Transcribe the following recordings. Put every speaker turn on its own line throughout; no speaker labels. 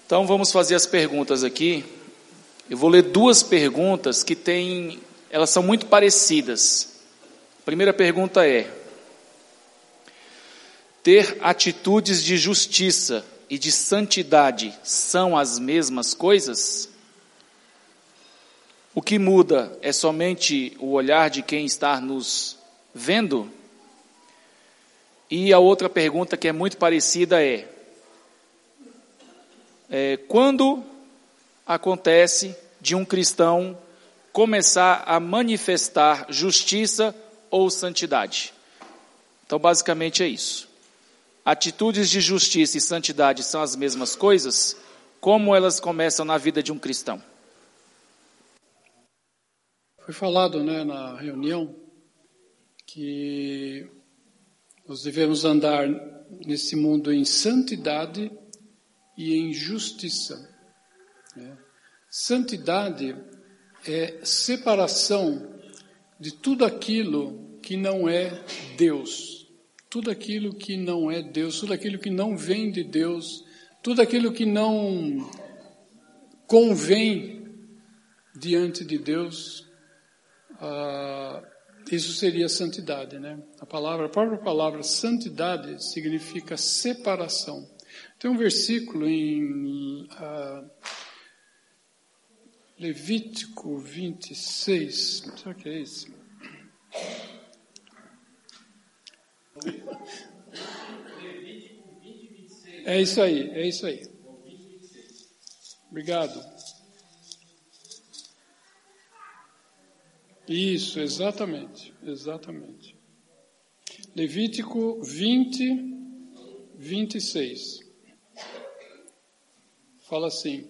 Então vamos fazer as perguntas aqui. Eu vou ler duas perguntas que elas são muito parecidas. A primeira pergunta é: ter atitudes de justiça e de santidade são as mesmas coisas? O que muda é somente o olhar de quem está nos vendo? E a outra pergunta, que é muito parecida, é quando acontece de um cristão começar a manifestar justiça ou santidade? Então, basicamente é isso. Atitudes de justiça e santidade são as mesmas coisas? Como elas começam na vida de um cristão?
Foi falado, na reunião que nós devemos andar nesse mundo em santidade e em justiça. Santidade é separação de tudo aquilo que não é Deus. Tudo aquilo que não é Deus, tudo aquilo que não vem de Deus, tudo aquilo que não convém diante de Deus, isso seria santidade, A própria palavra santidade significa separação. Tem um versículo em Levítico 26, será que é esse? É isso aí. Obrigado. Isso, exatamente. Levítico 20, 26. Fala assim: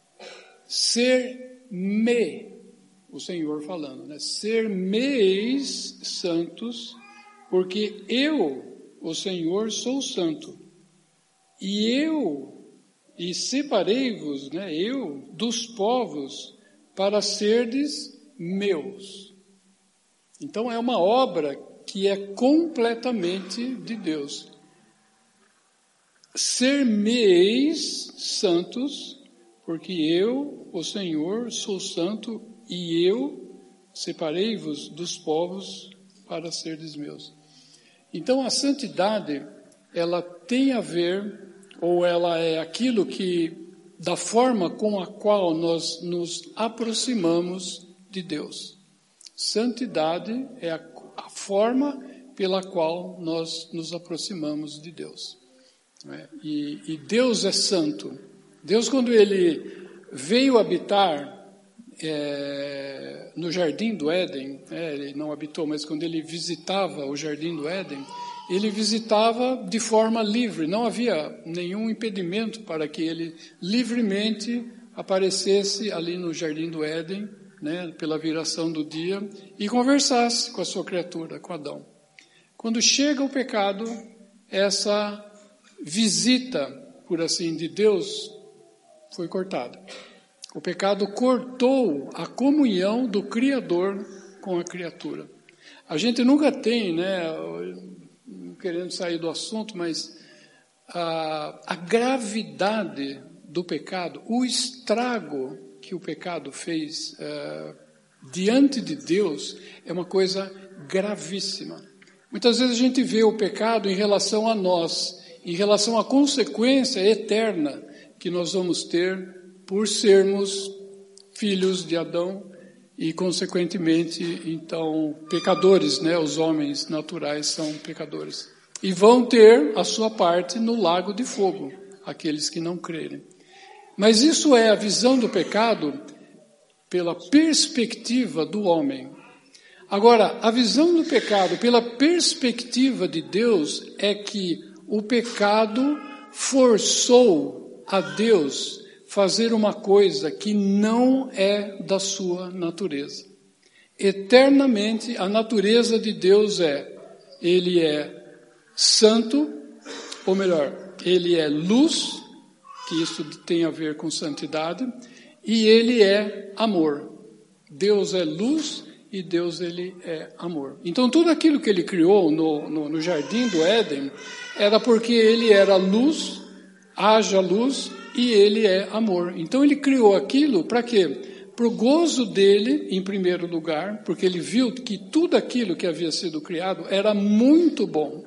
ser-me, o Senhor falando, ser-meis santos, porque eu, o Senhor, sou santo. E separei-vos, eu, dos povos, para serdes meus. Então é uma obra que é completamente de Deus. Ser-meis santos, porque eu, o Senhor, sou santo, e eu separei-vos dos povos para serdes meus. Então a santidade, ela tem a ver, ou ela é aquilo que, da forma com a qual nós nos aproximamos de Deus. Santidade é a forma pela qual nós nos aproximamos de Deus. E Deus é santo. Deus, quando Ele veio habitar no Jardim do Éden, Ele não habitou, mas quando Ele visitava o Jardim do Éden, Ele visitava de forma livre, não havia nenhum impedimento para que Ele livremente aparecesse ali no Jardim do Éden, pela viração do dia, e conversasse com a sua criatura, com Adão. Quando chega o pecado, essa visita, por assim, de Deus foi cortada. O pecado cortou a comunhão do Criador com a criatura. A gente nunca tem, querendo sair do assunto, mas a gravidade do pecado, o estrago que o pecado fez diante de Deus é uma coisa gravíssima. Muitas vezes a gente vê o pecado em relação a nós, em relação à consequência eterna que nós vamos ter por sermos filhos de Adão e, consequentemente, então, pecadores, Os homens naturais são pecadores. E vão ter a sua parte no lago de fogo, aqueles que não crerem. Mas isso é a visão do pecado pela perspectiva do homem. Agora, a visão do pecado pela perspectiva de Deus é que o pecado forçou a Deus fazer uma coisa que não é da sua natureza. Eternamente, a natureza de Deus Ele é santo, ou melhor, Ele é luz, que isso tem a ver com santidade, e Ele é amor. Deus é luz e Deus, Ele é amor. Então, tudo aquilo que Ele criou no Jardim do Éden era porque Ele era luz, haja luz, e ele é amor. Então ele criou aquilo para quê? Para o gozo dele, em primeiro lugar, porque ele viu que tudo aquilo que havia sido criado era muito bom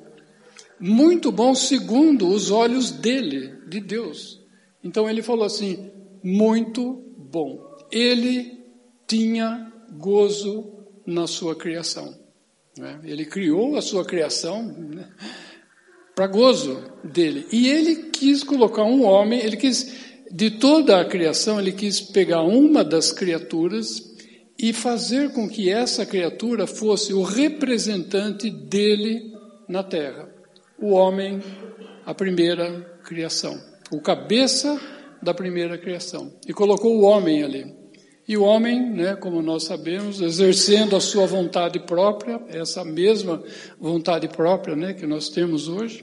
segundo os olhos dele, de Deus. Então ele falou assim, muito bom. Ele tinha gozo na sua criação. Né? Ele criou a sua criação, né, para gozo dele. E ele quis colocar um homem, ele quis, de toda a criação, ele quis pegar uma das criaturas e fazer com que essa criatura fosse o representante dele na terra. O homem, a primeira criação. O cabeça da primeira criação. E colocou o homem ali. E o homem, né, como nós sabemos, exercendo a sua vontade própria, essa mesma vontade própria, né, que nós temos hoje,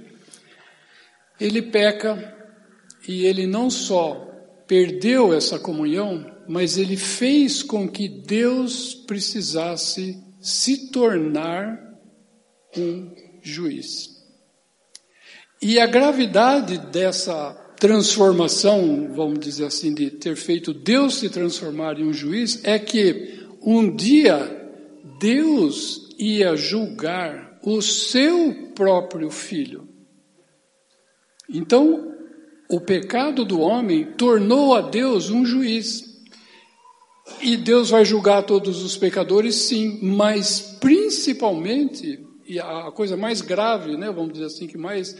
ele peca e ele não só perdeu essa comunhão, mas ele fez com que Deus precisasse se tornar um juiz. E a gravidade dessa transformação, vamos dizer assim, de ter feito Deus se transformar em um juiz, é que um dia Deus ia julgar o seu próprio filho. Então, o pecado do homem tornou a Deus um juiz. E Deus vai julgar todos os pecadores, sim, mas principalmente, e a coisa mais grave, né, vamos dizer assim, que mais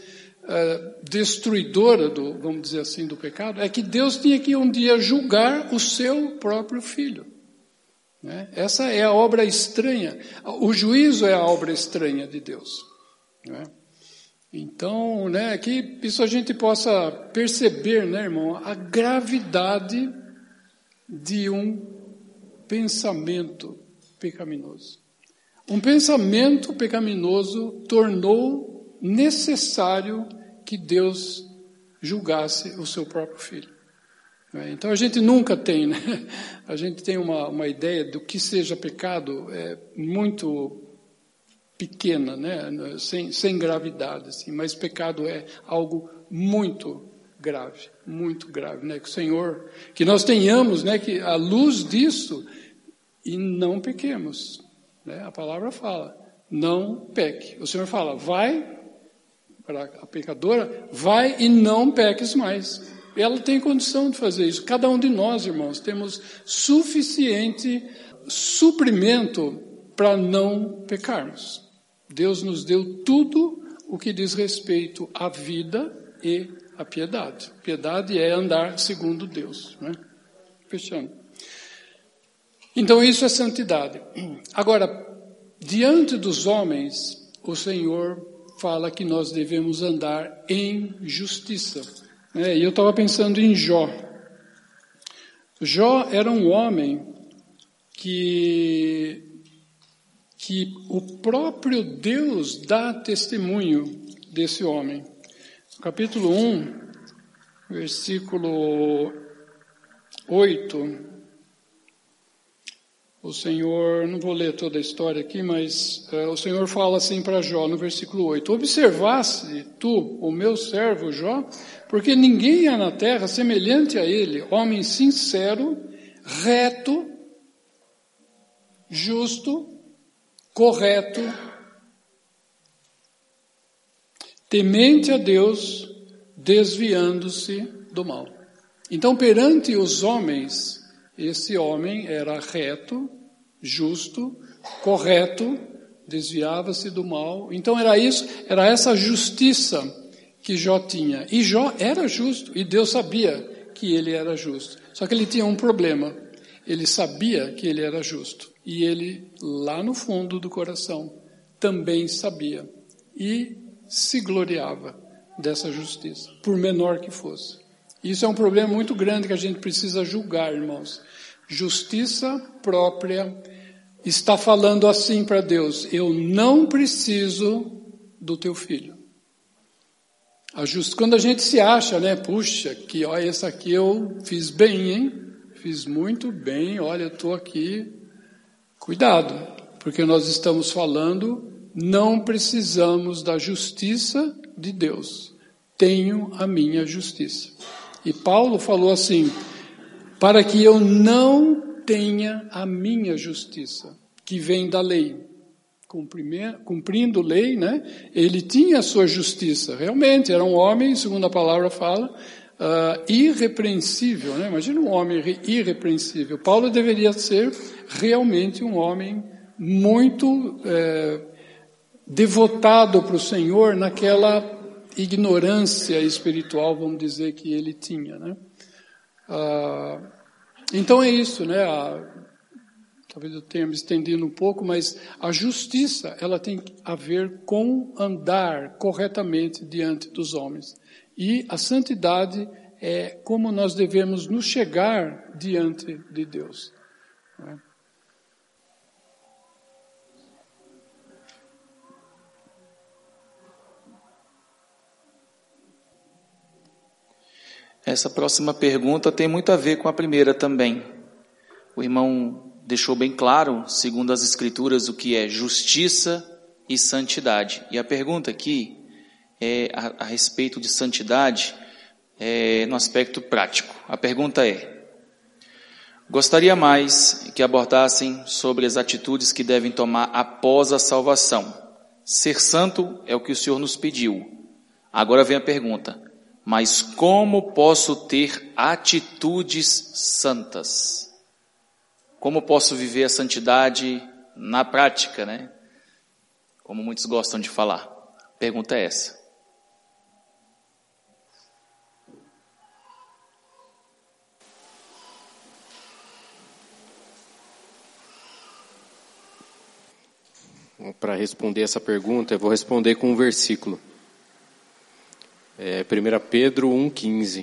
destruidora vamos dizer assim, do pecado, é que Deus tinha que um dia julgar o seu próprio filho. Né? Essa é a obra estranha. O juízo é a obra estranha de Deus. Né? Então, né, que isso a gente possa perceber, né, irmão, a gravidade de um pensamento pecaminoso. Um pensamento pecaminoso tornou necessário que Deus julgasse o seu próprio filho. Então a gente nunca tem, né? A gente tem uma ideia do que seja pecado muito pequena, né? Sem gravidade, assim. Mas pecado é algo muito grave, né? Que o Senhor, que nós tenhamos, né? Que à luz disso e não pequemos, né? A palavra fala, não peque. O Senhor fala, vai para a pecadora, vai e não peques mais. Ela tem condição de fazer isso. Cada um de nós, irmãos, temos suficiente suprimento para não pecarmos. Deus nos deu tudo o que diz respeito à vida e à piedade. Piedade é andar segundo Deus. Né? Fechando. Então isso é santidade. Agora, diante dos homens, o Senhor fala que nós devemos andar em justiça. E eu estava pensando em Jó. Jó era um homem que o próprio Deus dá testemunho desse homem. No capítulo 1, versículo 8, o Senhor, não vou ler toda a história aqui, mas o Senhor fala assim para Jó, no versículo 8, observaste tu, o meu servo Jó, porque ninguém há na terra semelhante a ele, homem sincero, reto, justo, correto, temente a Deus, desviando-se do mal. Então, perante os homens, esse homem era reto, justo, correto, desviava-se do mal. Então era essa justiça que Jó tinha. E Jó era justo, e Deus sabia que ele era justo. Só que ele tinha um problema. Ele sabia que ele era justo. E ele, lá no fundo do coração, também sabia. E se gloriava dessa justiça, por menor que fosse. Isso é um problema muito grande que a gente precisa julgar, irmãos. Justiça própria está falando assim para Deus, eu não preciso do teu filho. Quando a gente se acha, né, puxa, que ó, essa aqui eu fiz bem, hein? Fiz muito bem, olha, eu estou aqui. Cuidado, porque nós estamos falando, não precisamos da justiça de Deus. Tenho a minha justiça. E Paulo falou assim, para que eu não tenha a minha justiça, que vem da lei. Cumprindo lei, né? Ele tinha a sua justiça, realmente, era um homem, segundo a palavra fala, irrepreensível, né? Imagina um homem irrepreensível. Paulo deveria ser realmente um homem muito devotado para o Senhor naquela ignorância espiritual, vamos dizer, que ele tinha, né? Então é isso, né? Talvez eu tenha me estendido um pouco, mas a justiça, ela tem a ver com andar corretamente diante dos homens. E a santidade é como nós devemos nos chegar diante de Deus. Né?
Essa próxima pergunta tem muito a ver com a primeira também. O irmão deixou bem claro, segundo as Escrituras, o que é justiça e santidade. E a pergunta aqui é a respeito de santidade no aspecto prático. A pergunta é: gostaria mais que abordassem sobre as atitudes que devem tomar após a salvação. Ser santo é o que o Senhor nos pediu. Agora vem a pergunta: mas como posso ter atitudes santas? Como posso viver a santidade na prática, né? Como muitos gostam de falar. A pergunta é essa.
Para responder essa pergunta, eu vou responder com um versículo. 1 Pedro 1,15.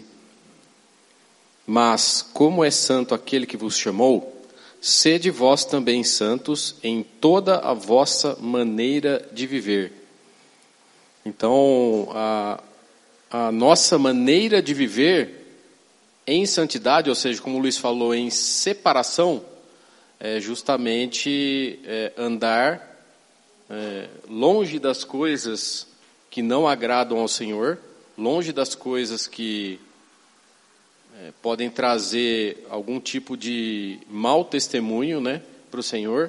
Mas, como é santo aquele que vos chamou, sede vós também santos em toda a vossa maneira de viver. Então, a nossa maneira de viver em santidade, ou seja, como o Luiz falou, em separação, é justamente andar longe das coisas que não agradam ao Senhor, longe das coisas que podem trazer algum tipo de mau testemunho, né, para o Senhor.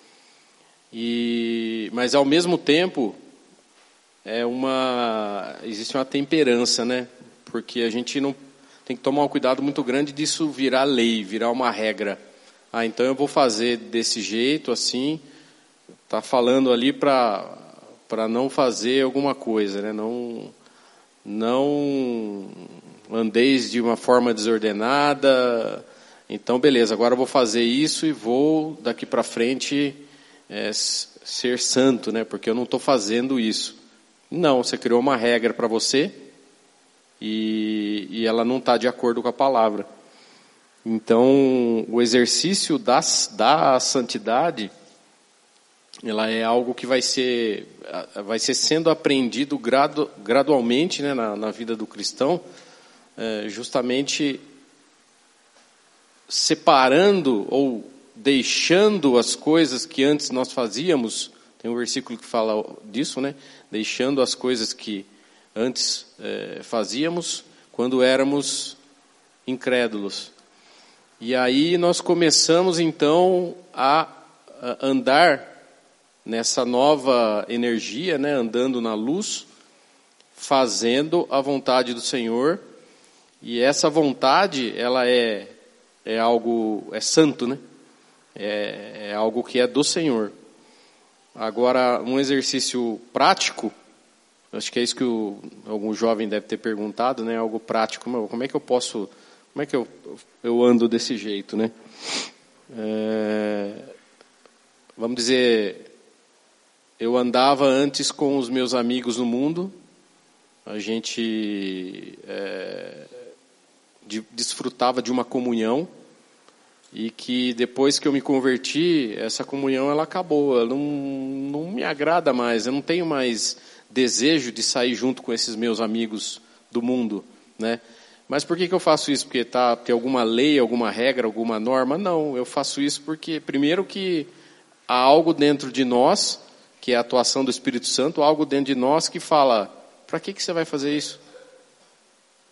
Mas ao mesmo tempo existe uma temperança, né? Porque a gente não tem que tomar um cuidado muito grande disso virar lei, virar uma regra. Então eu vou fazer desse jeito, assim. Tá falando ali para não fazer alguma coisa, né? Não andeis de uma forma desordenada. Então, beleza, agora eu vou fazer isso e vou, daqui para frente, ser santo, né? Porque eu não estou fazendo isso. Não, você criou uma regra para você e ela não está de acordo com a palavra. Então, o exercício da santidade, ela é algo que vai ser sendo aprendido gradualmente, né, na vida do cristão, justamente separando ou deixando as coisas que antes nós fazíamos. Tem um versículo que fala disso, né? Deixando as coisas que antes fazíamos quando éramos incrédulos. E aí nós começamos então a andar nessa nova energia, né? Andando na luz, fazendo a vontade do Senhor. E essa vontade, ela é algo, santo, né? É algo que é do Senhor. Agora, um exercício prático, acho que é isso que algum jovem deve ter perguntado, né? Algo prático, como é que eu posso, como é que eu ando desse jeito, né? Vamos dizer, eu andava antes com os meus amigos no mundo, a gente desfrutava de uma comunhão, e que depois que eu me converti, essa comunhão ela acabou, ela não me agrada mais, eu não tenho mais desejo de sair junto com esses meus amigos do mundo, né? Mas por que eu faço isso? Porque tem alguma lei, alguma regra, alguma norma? Não, eu faço isso porque, primeiro, que há algo dentro de nós, que é a atuação do Espírito Santo, algo dentro de nós que fala, para que você vai fazer isso?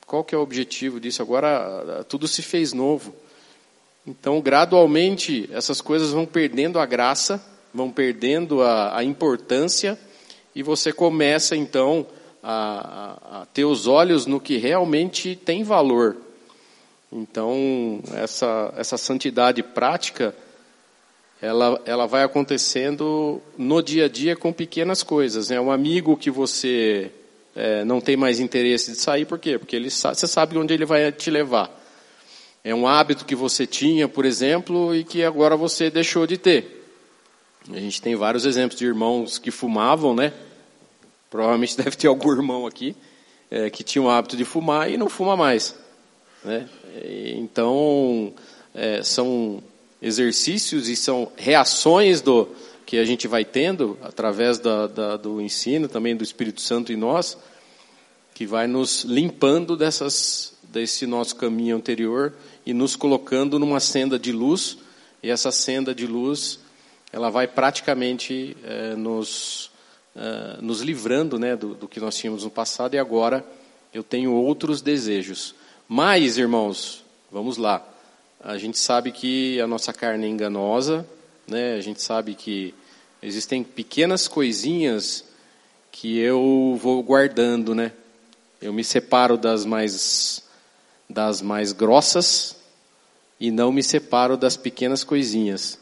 Qual que é o objetivo disso? Agora tudo se fez novo. Então, gradualmente, essas coisas vão perdendo a graça, vão perdendo a importância, e você começa, então, a ter os olhos no que realmente tem valor. Então, essa santidade prática, ela vai acontecendo no dia a dia com pequenas coisas, né? Um amigo que você não tem mais interesse de sair, por quê? Porque você sabe onde ele vai te levar. É um hábito que você tinha, por exemplo, e que agora você deixou de ter. A gente tem vários exemplos de irmãos que fumavam, né? Provavelmente deve ter algum irmão aqui que tinha o hábito de fumar e não fuma mais, né? Então, são exercícios e são reações que a gente vai tendo através do ensino, também do Espírito Santo em nós, que vai nos limpando desse nosso caminho anterior e nos colocando numa senda de luz, e essa senda de luz, ela vai praticamente nos livrando, né, do que nós tínhamos no passado, e agora eu tenho outros desejos. Mas, irmãos, vamos lá, a gente sabe que a nossa carne é enganosa, né? A gente sabe que existem pequenas coisinhas que eu vou guardando, né? Eu me separo das mais grossas e não me separo das pequenas coisinhas.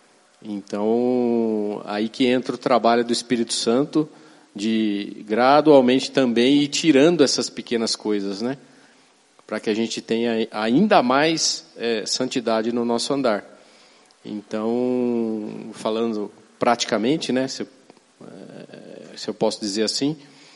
Então, aí que entra o trabalho do Espírito Santo de gradualmente também ir tirando essas pequenas coisas, né? Para que a gente tenha ainda mais santidade no nosso andar. Então, falando praticamente, né? Se eu posso dizer assim,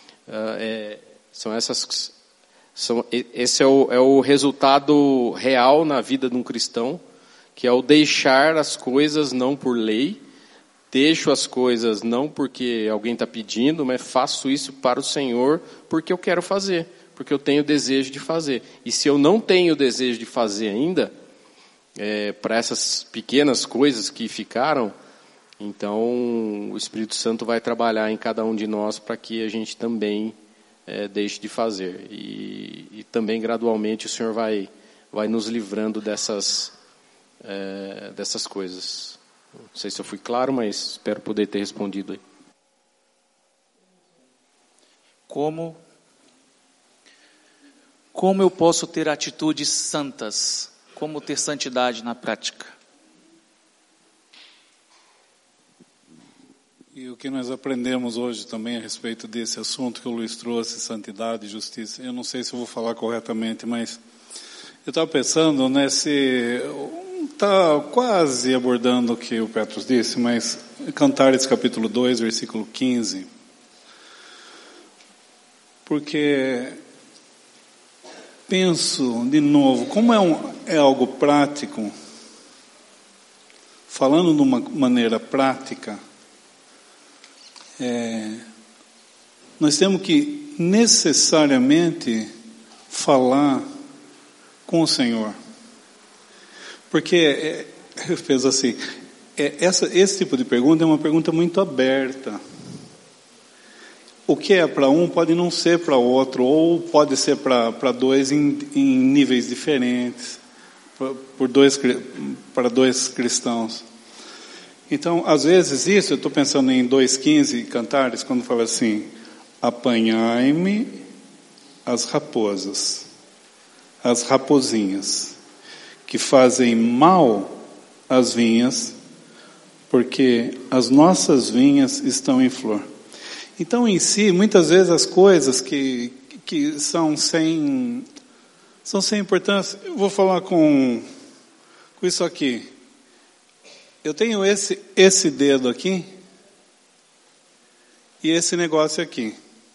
esse é o resultado real na vida de um cristão, que é o deixar as coisas não por lei, deixo as coisas não porque alguém está pedindo, mas faço isso para o Senhor porque eu quero fazer, porque eu tenho desejo de fazer. E se eu não tenho desejo de fazer ainda, para essas pequenas coisas que ficaram, então o Espírito Santo vai trabalhar em cada um de nós para que a gente também deixe de fazer. E também gradualmente o Senhor vai nos livrando dessas coisas. Não sei se eu fui claro, mas espero poder ter respondido aí.
Como eu posso ter atitudes santas? Como ter santidade na prática?
E o que nós aprendemos hoje também a respeito desse assunto que o Luiz trouxe, santidade e justiça, eu não sei se eu vou falar corretamente, mas eu estava pensando, né, está quase abordando o que o Petros disse, mas Cantares capítulo 2, versículo 15, porque penso de novo, como é algo prático, falando de uma maneira prática, nós temos que necessariamente falar com o Senhor. Porque, eu penso assim, esse tipo de pergunta é uma pergunta muito aberta. O que é para um pode não ser para outro, ou pode ser para dois em níveis diferentes, para dois cristãos. Então, às vezes isso, eu estou pensando em 2,15 Cantares, quando fala assim, apanhai-me as raposas, as rapozinhas, que fazem mal às vinhas, porque as nossas vinhas estão em flor. Então, em si, muitas vezes as coisas que são sem importância, eu vou falar com isso aqui. Eu tenho esse dedo aqui e esse negócio aqui.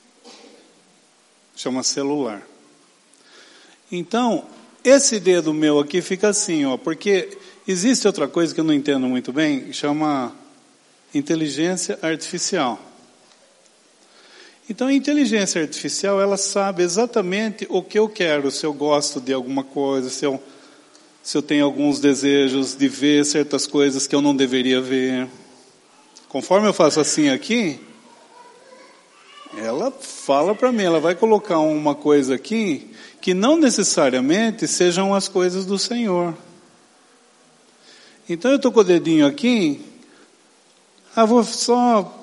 Chama celular. Então, esse dedo meu aqui fica assim, ó, porque existe outra coisa que eu não entendo muito bem, que chama inteligência artificial. Então, a inteligência artificial, ela sabe exatamente o que eu quero, se eu gosto de alguma coisa, se eu tenho alguns desejos de ver certas coisas que eu não deveria ver. Conforme eu faço assim aqui, ela fala para mim, ela vai colocar uma coisa aqui que não necessariamente sejam as coisas do Senhor. Então eu estou com o dedinho aqui, vou só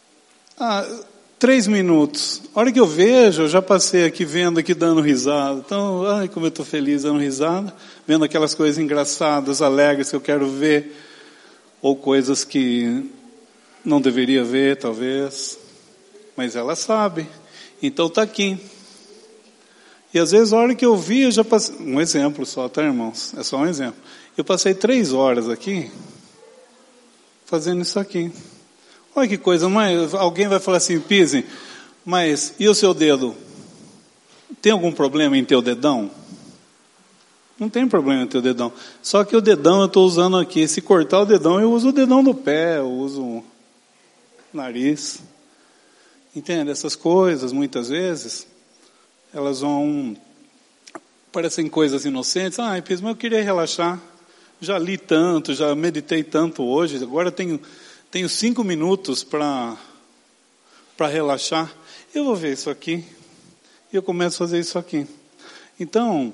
3 minutos. A hora que eu vejo, eu já passei aqui vendo aqui dando risada. Então, ai, como eu estou feliz dando risada, vendo aquelas coisas engraçadas, alegres que eu quero ver, ou coisas que não deveria ver, talvez. Mas ela sabe. Então está aqui. E às vezes a hora que eu vi, eu já passei... Um exemplo só, tá, irmãos? É só um exemplo. Eu passei 3 horas aqui, fazendo isso aqui. Olha que coisa, mas alguém vai falar assim, Pise, mas e o seu dedo? Tem algum problema em ter o dedão? Não tem problema em ter o dedão. Só que o dedão eu estou usando aqui. Se cortar o dedão, eu uso o dedão do pé, eu uso o nariz. Entende? Essas coisas, muitas vezes, elas parecem coisas inocentes. Pise, mas eu queria relaxar. Já li tanto, já meditei tanto hoje, agora tenho 5 minutos para relaxar. Eu vou ver isso aqui. E eu começo a fazer isso aqui. Então,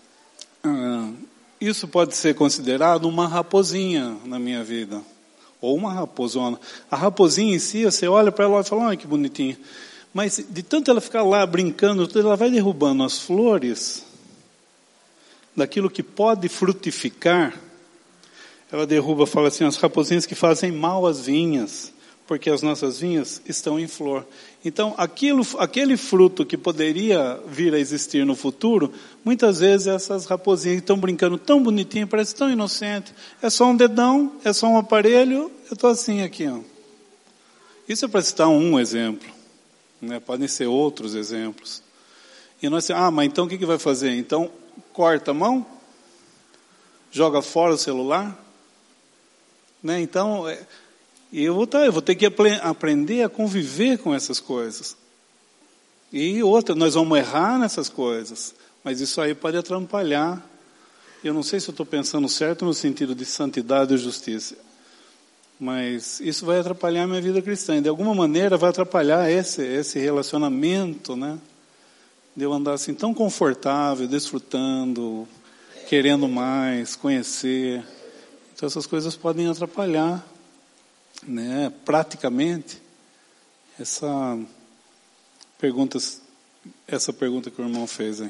isso pode ser considerado uma raposinha na minha vida. Ou uma raposona. A raposinha em si, você olha para ela e fala, que bonitinha. Mas de tanto ela ficar lá brincando, ela vai derrubando as flores daquilo que pode frutificar. Ela derruba, fala assim, as raposinhas que fazem mal às vinhas, porque as nossas vinhas estão em flor. Então, aquele fruto que poderia vir a existir no futuro, muitas vezes essas raposinhas estão brincando tão bonitinho, parece tão inocente. É só um dedão, é só um aparelho, eu estou assim aqui. Isso é para citar um exemplo. Né? Podem ser outros exemplos. E nós mas então o que vai fazer? Então, corta a mão, joga fora o celular. Né? Então, eu vou ter que aprender a conviver com essas coisas. E outra, nós vamos errar nessas coisas, mas isso aí pode atrapalhar. Eu não sei se eu estou pensando certo no sentido de santidade e justiça, mas isso vai atrapalhar a minha vida cristã. De alguma maneira vai atrapalhar esse relacionamento, né? De eu andar assim tão confortável, desfrutando, querendo mais, conhecer. Então essas coisas podem atrapalhar, né, praticamente, essa pergunta que o irmão fez aí.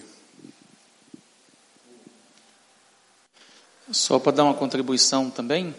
Só para dar uma contribuição também,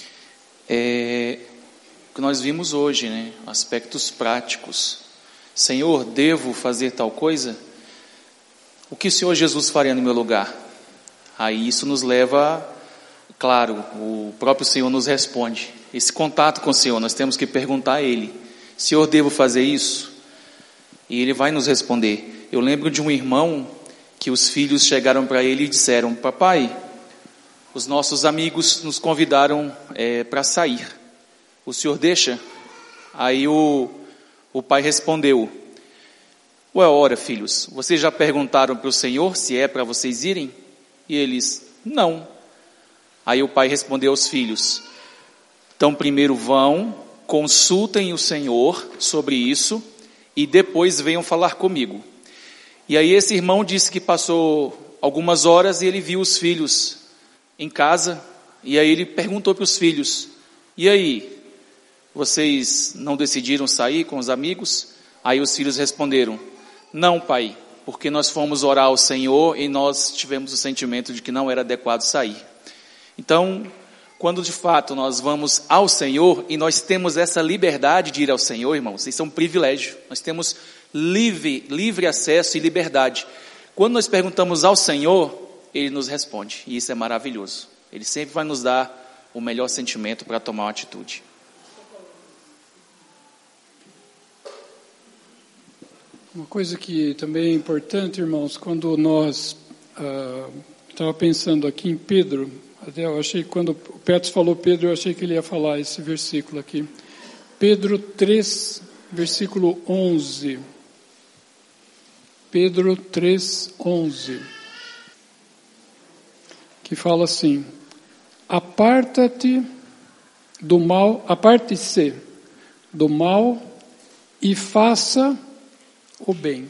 o que nós vimos hoje, né, aspectos práticos. Senhor, devo fazer tal coisa? O que o Senhor Jesus faria no meu lugar? Aí isso nos leva... Claro, o próprio Senhor nos responde. Esse contato com o Senhor, nós temos que perguntar a Ele, Senhor, devo fazer isso? E Ele vai nos responder. Eu lembro de um irmão que os filhos chegaram para ele e disseram, papai, os nossos amigos nos convidaram para sair. O Senhor deixa? Aí o pai respondeu, ora filhos, vocês já perguntaram para o Senhor se é para vocês irem? E eles, não. Aí o pai respondeu aos filhos, então primeiro vão, consultem o Senhor sobre isso e depois venham falar comigo. E aí esse irmão disse que passou algumas horas e ele viu os filhos em casa e aí ele perguntou para os filhos, e aí, vocês não decidiram sair com os amigos? Aí os filhos responderam, não pai, porque nós fomos orar ao Senhor e nós tivemos o sentimento de que não era adequado sair. Então, quando de fato nós vamos ao Senhor e nós temos essa liberdade de ir ao Senhor, irmãos, isso é um privilégio. Nós temos livre acesso e liberdade. Quando nós perguntamos ao Senhor, Ele nos responde. E isso é maravilhoso. Ele sempre vai nos dar o melhor sentimento para tomar uma atitude.
Uma coisa que também é importante, irmãos, quando nós estava pensando aqui em Pedro, até eu achei que quando o Petros falou Pedro, eu achei que ele ia falar esse versículo aqui. Pedro 3, versículo 11. Pedro 3, 11. Que fala assim, aparte-se do mal e faça o bem.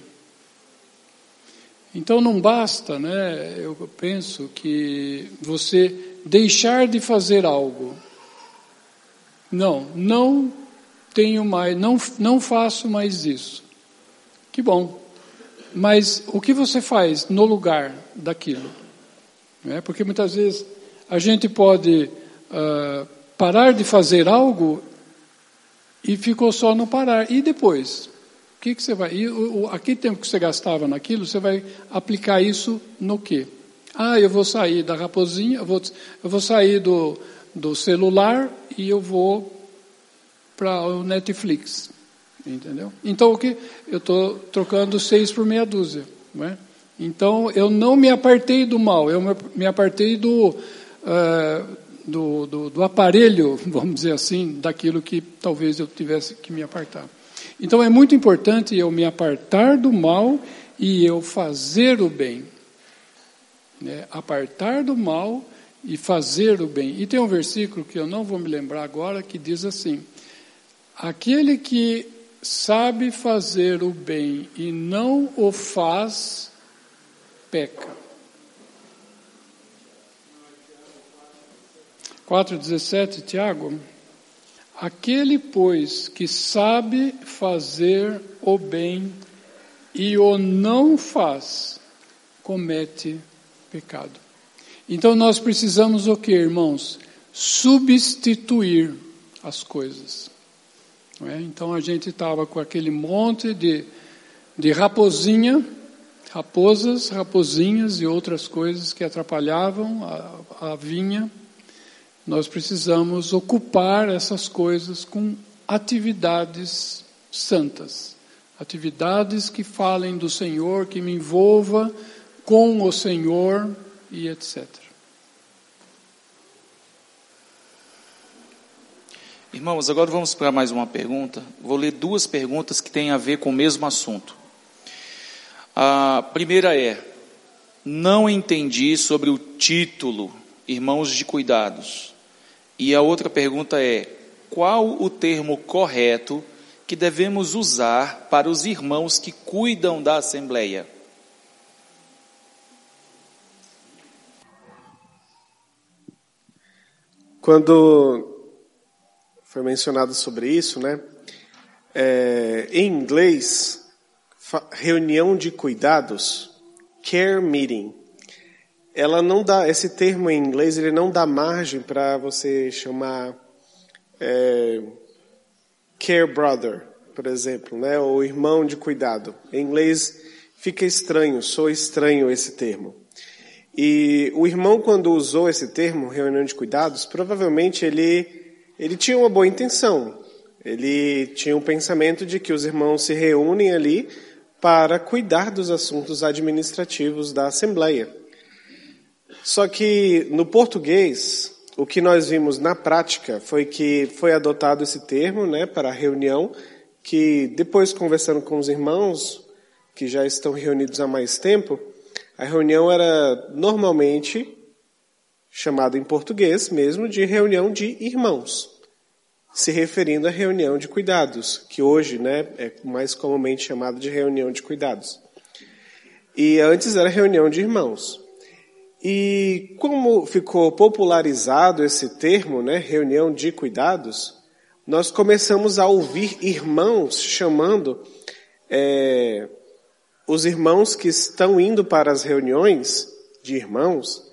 Então não basta, né? Eu penso que você deixar de fazer algo. Não tenho mais, não faço mais isso. Que bom. Mas o que você faz no lugar daquilo? Porque muitas vezes a gente pode parar de fazer algo e ficou só no parar. E depois? O que você vai... aquele tempo que você gastava naquilo, você vai aplicar isso no quê? Eu vou sair da raposinha, eu vou sair do celular e eu vou para o Netflix. Entendeu? Então, o que? Eu estou trocando 6 por meia dúzia. Não é? Então, eu não me apartei do mal, eu me apartei do aparelho, vamos dizer assim, daquilo que talvez eu tivesse que me apartar. Então, é muito importante eu me apartar do mal e eu fazer o bem. Né? Apartar do mal e fazer o bem. E tem um versículo que eu não vou me lembrar agora, que diz assim: aquele que sabe fazer o bem e não o faz, peca. 4,17, Tiago. Aquele, pois, que sabe fazer o bem e o não faz, comete pecado. Então nós precisamos o quê, irmãos? Substituir as coisas. Não é? Então a gente estava com aquele monte de raposinhas e outras coisas que atrapalhavam a vinha. Nós precisamos ocupar essas coisas com atividades santas, atividades que falem do Senhor, que me envolva com o Senhor e etc.
Irmãos, agora vamos para mais uma pergunta. Vou ler 2 perguntas que têm a ver com o mesmo assunto. A primeira é: não entendi sobre o título Irmãos de Cuidados. E a outra pergunta é: qual o termo correto que devemos usar para os irmãos que cuidam da Assembleia?
Quando foi mencionado sobre isso, né? Em inglês, reunião de cuidados, care meeting, ela não dá, esse termo em inglês, ele não dá margem para você chamar care brother, por exemplo, né? Ou irmão de cuidado. Em inglês fica estranho, soa estranho esse termo. E o irmão, quando usou esse termo, reunião de cuidados, provavelmente ele tinha uma boa intenção. Ele tinha um pensamento de que os irmãos se reúnem ali para cuidar dos assuntos administrativos da Assembleia. Só que no português, o que nós vimos na prática foi que foi adotado esse termo, né, para a reunião, que depois, conversando com os irmãos que já estão reunidos há mais tempo, a reunião era normalmente chamada em português mesmo de reunião de irmãos, se referindo à reunião de cuidados, que hoje, né, é mais comumente chamada de reunião de cuidados. E antes era reunião de irmãos. E como ficou popularizado esse termo, né, reunião de cuidados, nós começamos a ouvir irmãos chamando os irmãos que estão indo para as reuniões de irmãos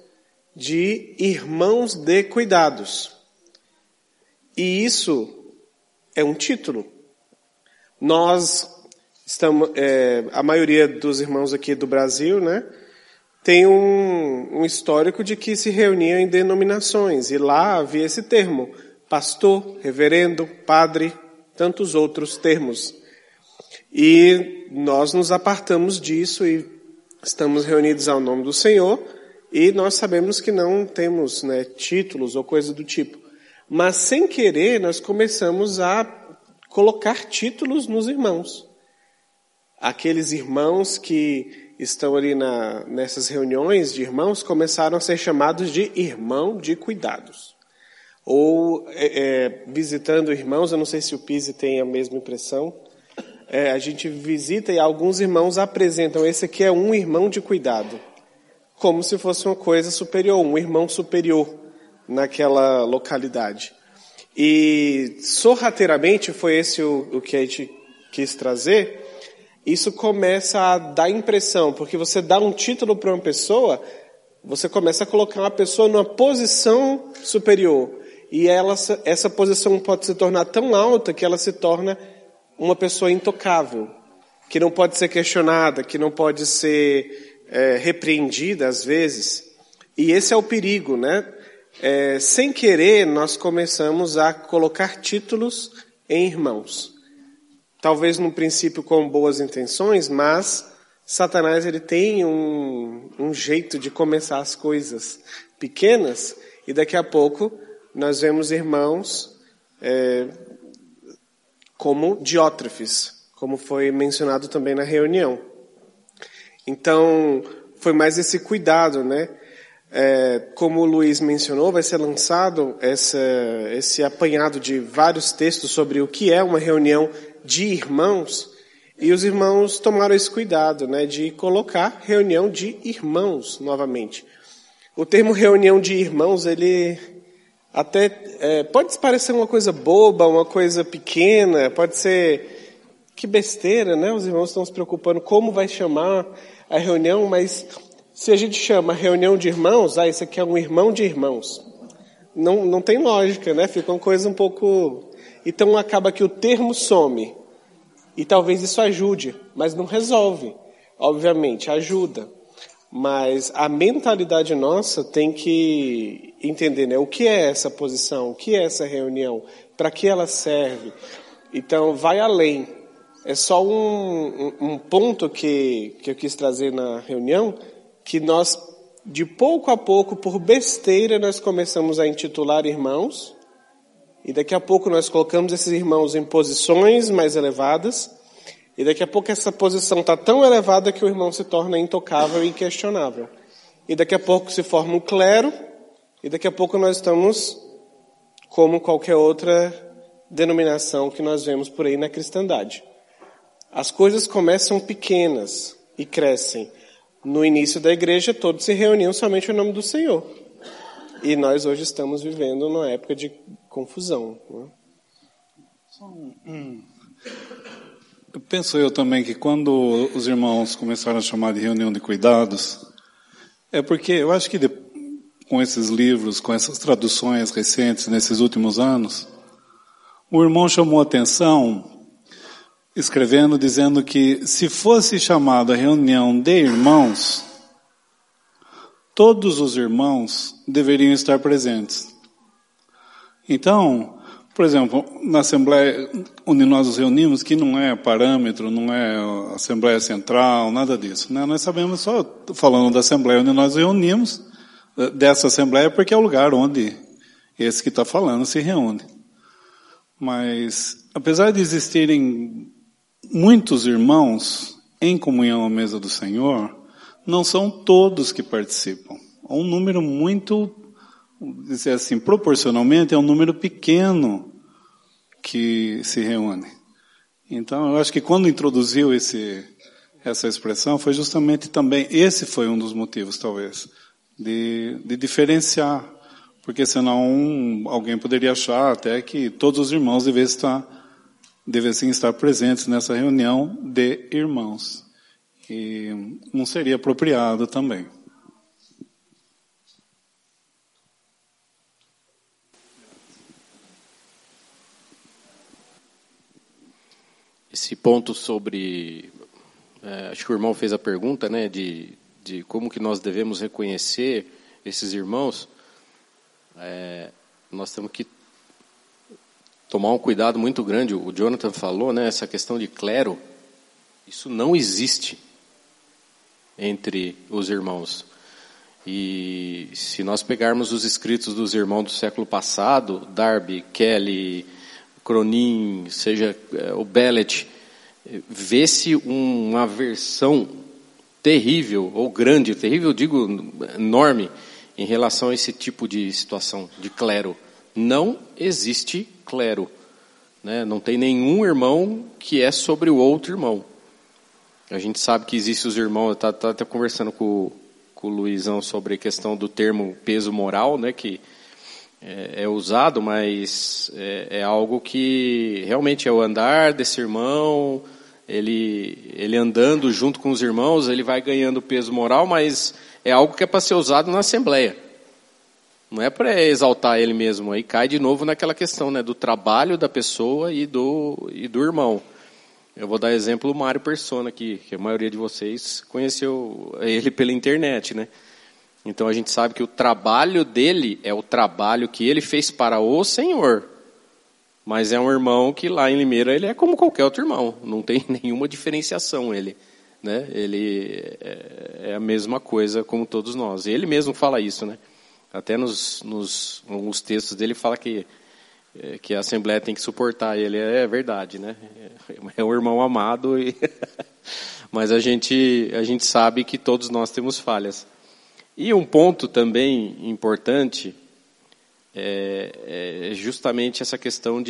de cuidados. E isso é um título. Nós estamos, a maioria dos irmãos aqui do Brasil, né, tem um histórico de que se reuniam em denominações, e lá havia esse termo, pastor, reverendo, padre, tantos outros termos. E nós nos apartamos disso e estamos reunidos ao nome do Senhor, e nós sabemos que não temos, né, títulos ou coisa do tipo. Mas sem querer nós começamos a colocar títulos nos irmãos. Aqueles irmãos que estão ali nessas reuniões de irmãos começaram a ser chamados de irmão de cuidados. Ou visitando irmãos, eu não sei se o Pise tem a mesma impressão, a gente visita e alguns irmãos apresentam, esse aqui é um irmão de cuidado, como se fosse uma coisa superior, um irmão superior naquela localidade. E sorrateiramente, foi esse o que a gente quis trazer, isso começa a dar impressão, porque você dá um título para uma pessoa, você começa a colocar uma pessoa numa posição superior. E essa posição pode se tornar tão alta que ela se torna uma pessoa intocável, que não pode ser questionada, que não pode ser repreendida às vezes. E esse é o perigo, né? Sem querer, nós começamos a colocar títulos em irmãos. Talvez no princípio com boas intenções, mas Satanás ele tem um jeito de começar as coisas pequenas e daqui a pouco nós vemos irmãos como Diótrefes, como foi mencionado também na reunião. Então, foi mais esse cuidado, né? Como o Luiz mencionou, vai ser lançado esse apanhado de vários textos sobre o que é uma reunião de irmãos, e os irmãos tomaram esse cuidado, né, de colocar reunião de irmãos novamente. O termo reunião de irmãos, ele até pode parecer uma coisa boba, uma coisa pequena, pode ser que besteira, né? Os irmãos estão se preocupando como vai chamar a reunião, mas se a gente chama reunião de irmãos, isso aqui é um irmão de irmãos. Não tem lógica, né? Fica uma coisa um pouco... Então acaba que o termo some. E talvez isso ajude, mas não resolve. Obviamente, ajuda. Mas a mentalidade nossa tem que entender, né? O que é essa posição? O que é essa reunião? Para que ela serve? Então, vai além. É só um ponto que eu quis trazer na reunião, que nós, de pouco a pouco, por besteira, nós começamos a intitular irmãos, e daqui a pouco nós colocamos esses irmãos em posições mais elevadas, e daqui a pouco essa posição está tão elevada que o irmão se torna intocável e inquestionável. E daqui a pouco se forma um clero, e daqui a pouco nós estamos como qualquer outra denominação que nós vemos por aí na cristandade. As coisas começam pequenas e crescem. No início da igreja, todos se reuniam somente em nome do Senhor. E nós hoje estamos vivendo numa época de confusão.
Né? Penso eu também que quando os irmãos começaram a chamar de reunião de cuidados, é porque eu acho que com esses livros, com essas traduções recentes nesses últimos anos, o irmão chamou a atenção escrevendo, dizendo que se fosse chamada reunião de irmãos, todos os irmãos deveriam estar presentes. Então, por exemplo, na Assembleia onde nós nos reunimos, que não é parâmetro, não é Assembleia Central, nada disso, né? Nós sabemos, só falando da Assembleia onde nós reunimos, dessa Assembleia, porque é o lugar onde esse que está falando se reúne. Mas, apesar de existirem muitos irmãos em comunhão à mesa do Senhor, não são todos que participam. É um número muito, dizer assim, proporcionalmente, é um número pequeno que se reúne. Então, eu acho que quando introduziu essa expressão, foi justamente também, esse foi um dos motivos, talvez, de diferenciar. Porque senão alguém poderia achar até que todos os irmãos devessem estar presentes nessa reunião de irmãos. E não seria apropriado também.
Esse ponto sobre... acho que o irmão fez a pergunta, né, de como que nós devemos reconhecer esses irmãos. Nós temos que tomar um cuidado muito grande. O Jonathan falou, né, essa questão de clero, isso não existe entre os irmãos. E se nós pegarmos os escritos dos irmãos do século passado, Darby, Kelly, Cronin, seja o Bellet, vê-se uma aversão terrível, ou grande, terrível, digo, enorme, em relação a esse tipo de situação de clero. Não existe clero. né? Não tem nenhum irmão que é sobre o outro irmão. A gente sabe que existem os irmãos, tá até conversando com o Luizão sobre a questão do termo peso moral, né, que é usado, mas é algo que realmente é o andar desse irmão, ele andando junto com os irmãos, ele vai ganhando peso moral, mas é algo que é para ser usado na Assembleia. Não é para exaltar ele mesmo. Aí cai de novo naquela questão, né, do trabalho da pessoa e do irmão. Eu vou dar exemplo do Mário Persona aqui, que a maioria de vocês conheceu ele pela internet, né? Então a gente sabe que o trabalho dele é o trabalho que ele fez para o Senhor. Mas é um irmão que lá em Limeira ele é como qualquer outro irmão. Não tem nenhuma diferenciação ele, né? Ele é a mesma coisa como todos nós. Ele mesmo fala isso, né? Até nos textos dele fala que a Assembleia tem que suportar ele. É verdade, né? É um irmão amado, mas a gente sabe que todos nós temos falhas. E um ponto também importante é justamente essa questão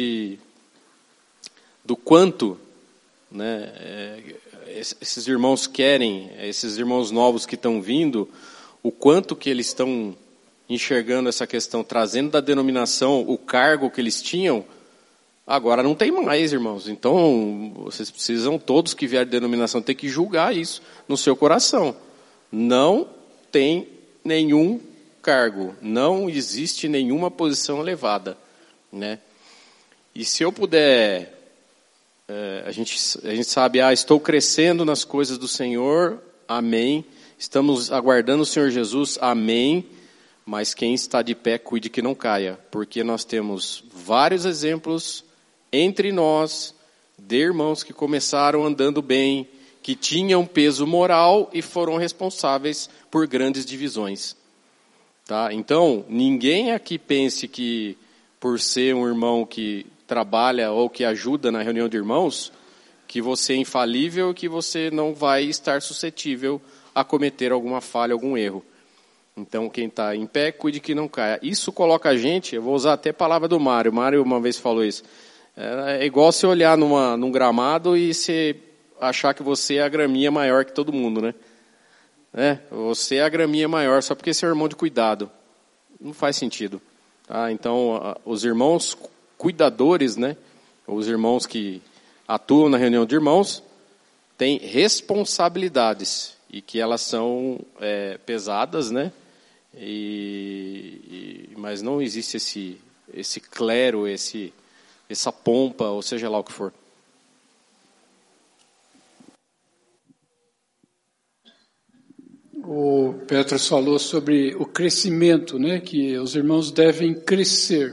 do quanto, né, esses irmãos querem, esses irmãos novos que estão vindo, o quanto que eles estão enxergando essa questão, trazendo da denominação o cargo que eles tinham, agora não tem mais, irmãos. Então, vocês precisam, todos que vierem de denominação, ter que julgar isso no seu coração. Não tem nenhum cargo, não existe nenhuma posição elevada, né? E se eu puder, a gente sabe, estou crescendo nas coisas do Senhor, amém. Estamos aguardando o Senhor Jesus, amém. Mas quem está de pé, cuide que não caia, porque nós temos vários exemplos entre nós de irmãos que começaram andando bem, que tinham peso moral e foram responsáveis por grandes divisões. Tá? Então, ninguém aqui pense que por ser um irmão que trabalha ou que ajuda na reunião de irmãos, que você é infalível, que você não vai estar suscetível a cometer alguma falha, algum erro. Então, quem está em pé, cuide que não caia. Isso coloca a gente, eu vou usar até a palavra do Mário. O Mário uma vez falou isso. É igual você olhar num gramado e você achar que você é a graminha maior que todo mundo, né? Você é a graminha maior só porque você é irmão de cuidado. Não faz sentido. Tá? Então, os irmãos cuidadores, né? Os irmãos que atuam na reunião de irmãos, têm responsabilidades e que elas são pesadas, né? Mas não existe esse clero, essa pompa, ou seja lá o que for.
O Petros falou sobre o crescimento, né, que os irmãos devem crescer.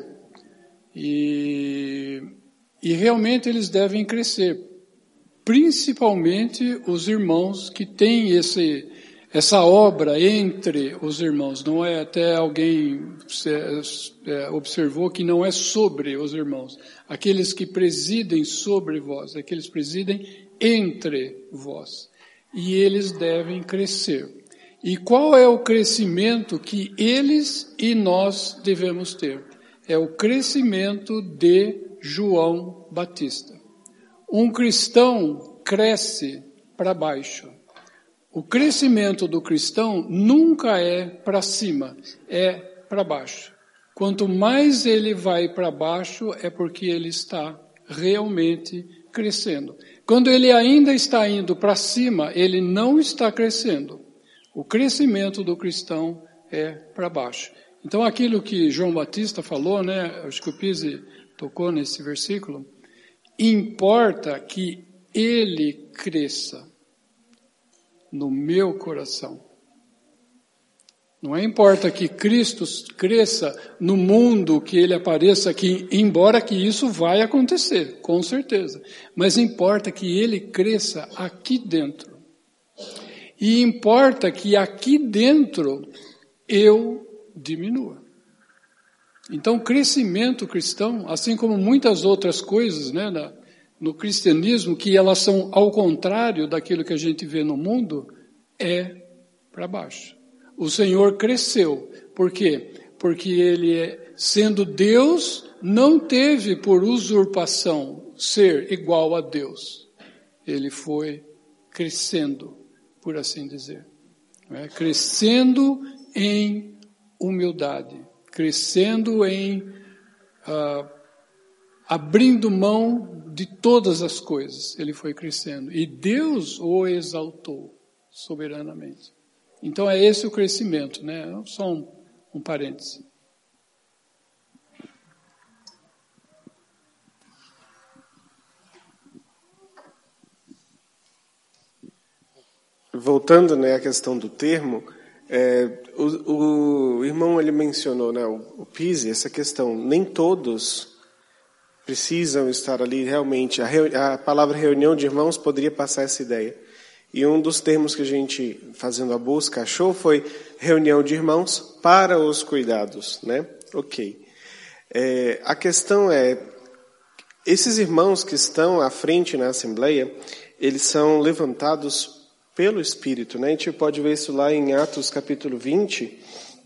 E realmente eles devem crescer. Principalmente os irmãos que têm essa obra entre os irmãos. Não é, até alguém observou que não é sobre os irmãos. Aqueles que presidem sobre vós, aqueles que presidem entre vós. E eles devem crescer. E qual é o crescimento que eles e nós devemos ter? É o crescimento de João Batista. Um cristão cresce para baixo. O crescimento do cristão nunca é para cima, é para baixo. Quanto mais ele vai para baixo, é porque ele está realmente crescendo. Quando ele ainda está indo para cima, ele não está crescendo. O crescimento do cristão é para baixo. Então, aquilo que João Batista falou, né, acho que o Pise tocou nesse versículo, importa que ele cresça no meu coração. Não importa que Cristo cresça no mundo, que ele apareça aqui, embora que isso vai acontecer, com certeza. Mas importa que ele cresça aqui dentro. E importa que aqui dentro eu diminua. Então, o crescimento cristão, assim como muitas outras coisas, né, no cristianismo, que elas são ao contrário daquilo que a gente vê no mundo, é para baixo. O Senhor cresceu. Por quê? Porque Ele, sendo Deus, não teve por usurpação ser igual a Deus. Ele foi crescendo, por assim dizer. Crescendo em humildade, crescendo em abrindo mão de todas as coisas. Ele foi crescendo. E Deus o exaltou soberanamente. Então é esse o crescimento, né? Só um parêntese.
Voltando, né, à questão do termo, o irmão ele mencionou, né, o Pise, essa questão, nem todos precisam estar ali realmente. A palavra reunião de irmãos poderia passar essa ideia. E um dos termos que a gente, fazendo a busca, achou foi reunião de irmãos para os cuidados, né? Ok. A questão é, esses irmãos que estão à frente na Assembleia, eles são levantados pelo Espírito, né? A gente pode ver isso lá em Atos capítulo 20,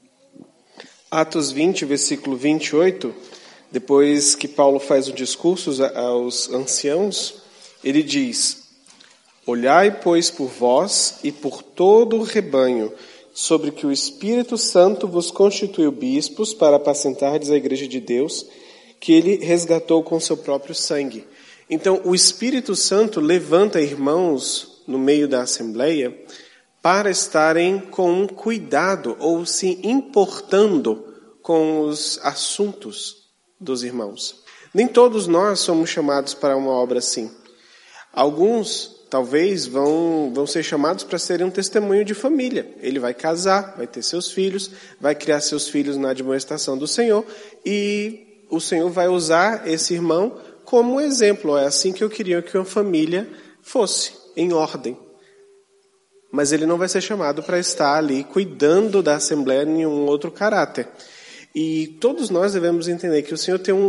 Atos 20, versículo 28, depois que Paulo faz o discurso aos anciãos, ele diz: olhai, pois, por vós e por todo o rebanho, sobre que o Espírito Santo vos constituiu bispos para apacentardes a igreja de Deus, que ele resgatou com seu próprio sangue. Então, o Espírito Santo levanta irmãos no meio da Assembleia para estarem com cuidado ou se importando com os assuntos dos irmãos. Nem todos nós somos chamados para uma obra assim. Alguns, talvez, vão ser chamados para serem um testemunho de família. Ele vai casar, vai ter seus filhos, vai criar seus filhos na admoestação do Senhor e o Senhor vai usar esse irmão como exemplo. É assim que eu queria que uma família fosse, em ordem. Mas ele não vai ser chamado para estar ali cuidando da Assembleia em um outro caráter. E todos nós devemos entender que o Senhor tem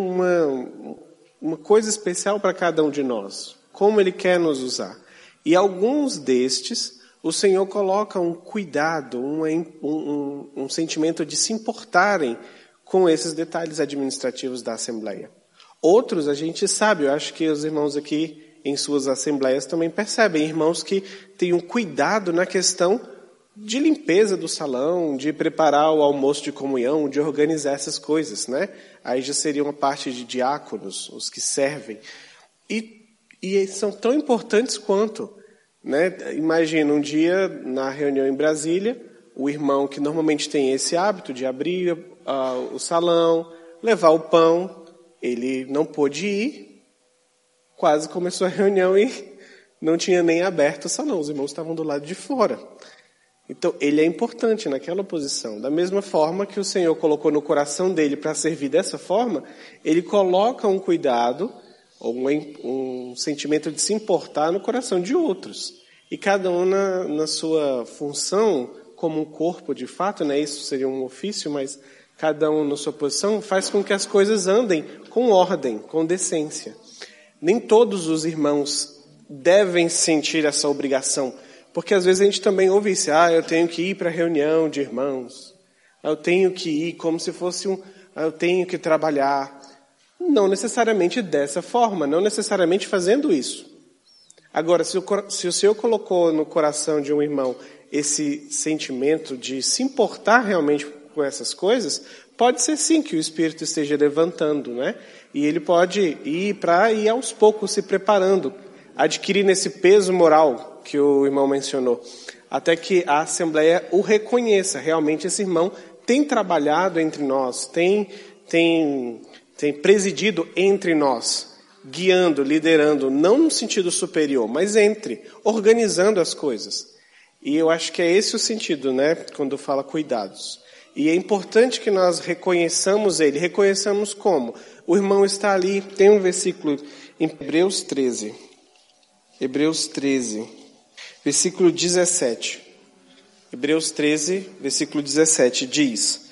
uma coisa especial para cada um de nós. Como Ele quer nos usar. E alguns destes, o Senhor coloca um cuidado, um sentimento de se importarem com esses detalhes administrativos da Assembleia. Outros, a gente sabe, eu acho que os irmãos aqui em suas assembleias também percebem, irmãos que têm um cuidado na questão de limpeza do salão, de preparar o almoço de comunhão, de organizar essas coisas, né? Aí já seria uma parte de diáconos, os que servem. E são tão importantes quanto, né? Imagina um dia na reunião em Brasília, o irmão que normalmente tem esse hábito de abrir o salão, levar o pão, ele não pôde ir, quase começou a reunião e não tinha nem aberto o salão, os irmãos estavam do lado de fora. Então, ele é importante naquela posição. Da mesma forma que o Senhor colocou no coração dele para servir dessa forma, ele coloca um cuidado, ou um sentimento de se importar no coração de outros. E cada um na sua função, como um corpo de fato, né? Isso seria um ofício, mas cada um na sua posição faz com que as coisas andem com ordem, com decência. Nem todos os irmãos devem sentir essa obrigação, porque às vezes a gente também ouve isso, eu tenho que ir para a reunião de irmãos, eu tenho que ir como se fosse eu tenho que trabalhar. Não necessariamente dessa forma, não necessariamente fazendo isso. Agora, se o Senhor colocou no coração de um irmão esse sentimento de se importar realmente com essas coisas, pode ser sim que o Espírito esteja levantando, né? E ele pode ir para ir aos poucos se preparando, adquirindo esse peso moral que o irmão mencionou, até que a Assembleia o reconheça. Realmente esse irmão tem trabalhado entre nós, tem presidido entre nós, guiando, liderando, não no sentido superior, mas organizando as coisas. E eu acho que é esse o sentido, né, quando fala cuidados. E é importante que nós reconheçamos ele. Reconheçamos como? O irmão está ali, tem um versículo em Hebreus 13. Hebreus 13, versículo 17. Hebreus 13, versículo 17 diz: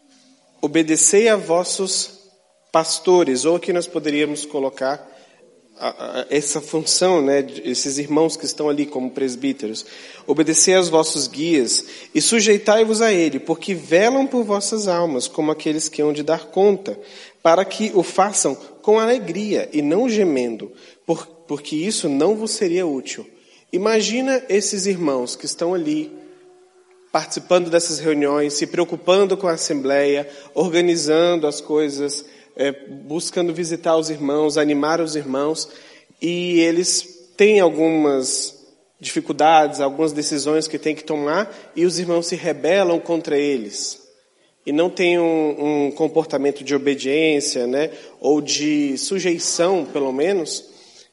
obedecei a vossos pastores, ou aqui nós poderíamos colocar essa função, né, esses irmãos que estão ali como presbíteros. Obedecei aos vossos guias e sujeitai-vos a ele, porque velam por vossas almas, como aqueles que hão de dar conta, para que o façam com alegria e não gemendo, porque isso não vos seria útil. Imagina esses irmãos que estão ali, participando dessas reuniões, se preocupando com a assembleia, organizando as coisas, buscando visitar os irmãos, animar os irmãos, e eles têm algumas dificuldades, algumas decisões que têm que tomar, e os irmãos se rebelam contra eles. E não têm um comportamento de obediência, né, ou de sujeição, pelo menos.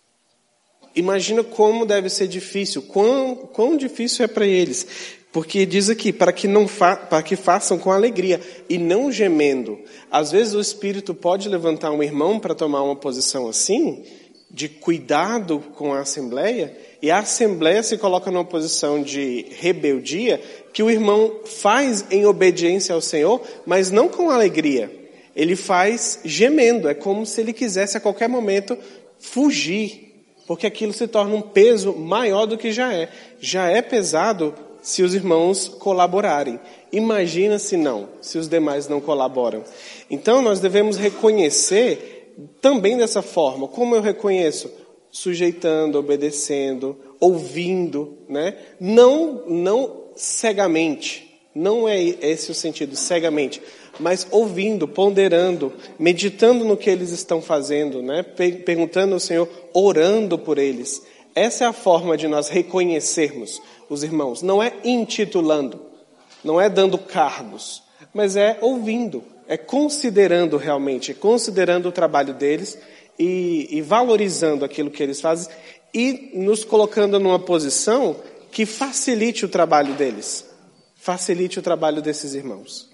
Imagina como deve ser difícil, quão difícil é para eles. Porque diz aqui, para que façam com alegria e não gemendo. Às vezes o Espírito pode levantar um irmão para tomar uma posição assim, de cuidado com a Assembleia, e a Assembleia se coloca numa posição de rebeldia, que o irmão faz em obediência ao Senhor, mas não com alegria. Ele faz gemendo, é como se ele quisesse a qualquer momento fugir, porque aquilo se torna um peso maior do que já é. Já é pesado se os irmãos colaborarem. Imagina se não, se os demais não colaboram. Então nós devemos reconhecer também dessa forma. Como eu reconheço? Sujeitando, obedecendo, ouvindo, né? Não cegamente. Não é esse o sentido, cegamente. Mas ouvindo, ponderando, meditando no que eles estão fazendo, né? Perguntando ao Senhor, orando por eles. Essa é a forma de nós reconhecermos os irmãos. Não é intitulando, não é dando cargos, mas é ouvindo, é considerando realmente, considerando o trabalho deles e valorizando aquilo que eles fazem e nos colocando numa posição que facilite o trabalho deles, facilite o trabalho desses irmãos.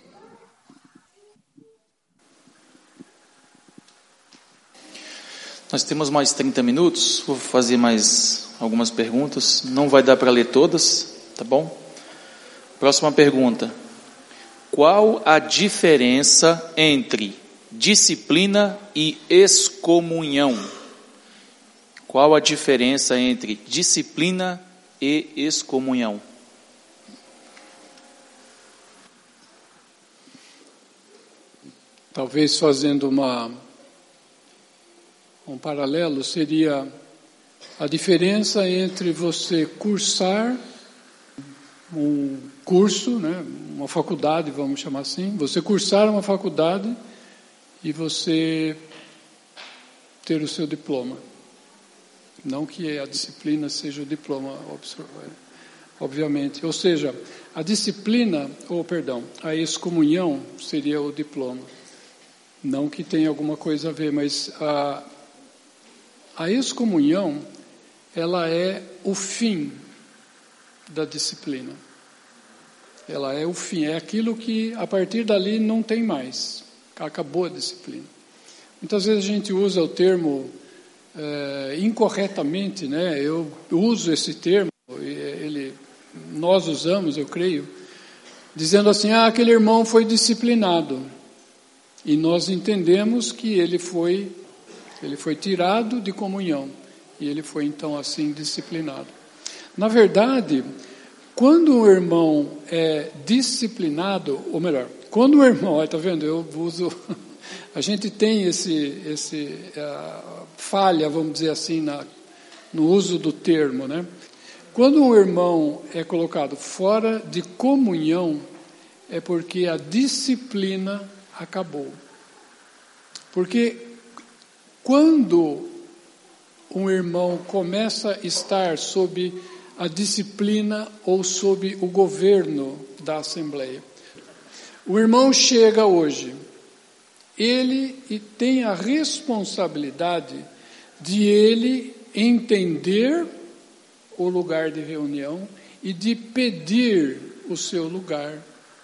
Nós temos mais 30 minutos, vou fazer mais algumas perguntas, não vai dar para ler todas, tá bom? Próxima pergunta. Qual a diferença entre disciplina e excomunhão? Qual a diferença entre disciplina e excomunhão?
Talvez fazendo um paralelo, seria a diferença entre você cursar um curso, né, uma faculdade, vamos chamar assim, você cursar uma faculdade e você ter o seu diploma. Não que a disciplina seja o diploma, obviamente. Ou seja, a disciplina, a excomunhão seria o diploma. Não que tenha alguma coisa a ver, mas a excomunhão, ela é o fim da disciplina. Ela é o fim, é aquilo que a partir dali não tem mais. Acabou a disciplina. Muitas vezes a gente usa o termo incorretamente, né? Eu uso esse termo, nós usamos, eu creio, dizendo assim, aquele irmão foi disciplinado. E nós entendemos que ele foi tirado de comunhão. E ele foi, então, assim, disciplinado. Na verdade, quando o irmão é disciplinado, ou melhor, quando o irmão, está vendo, eu uso, a gente tem falha, vamos dizer assim, no uso do termo, né? Quando um irmão é colocado fora de comunhão, é porque a disciplina acabou. Porque quando um irmão começa a estar sob a disciplina ou sob o governo da Assembleia, o irmão chega hoje, ele tem a responsabilidade de ele entender o lugar de reunião e de pedir o seu lugar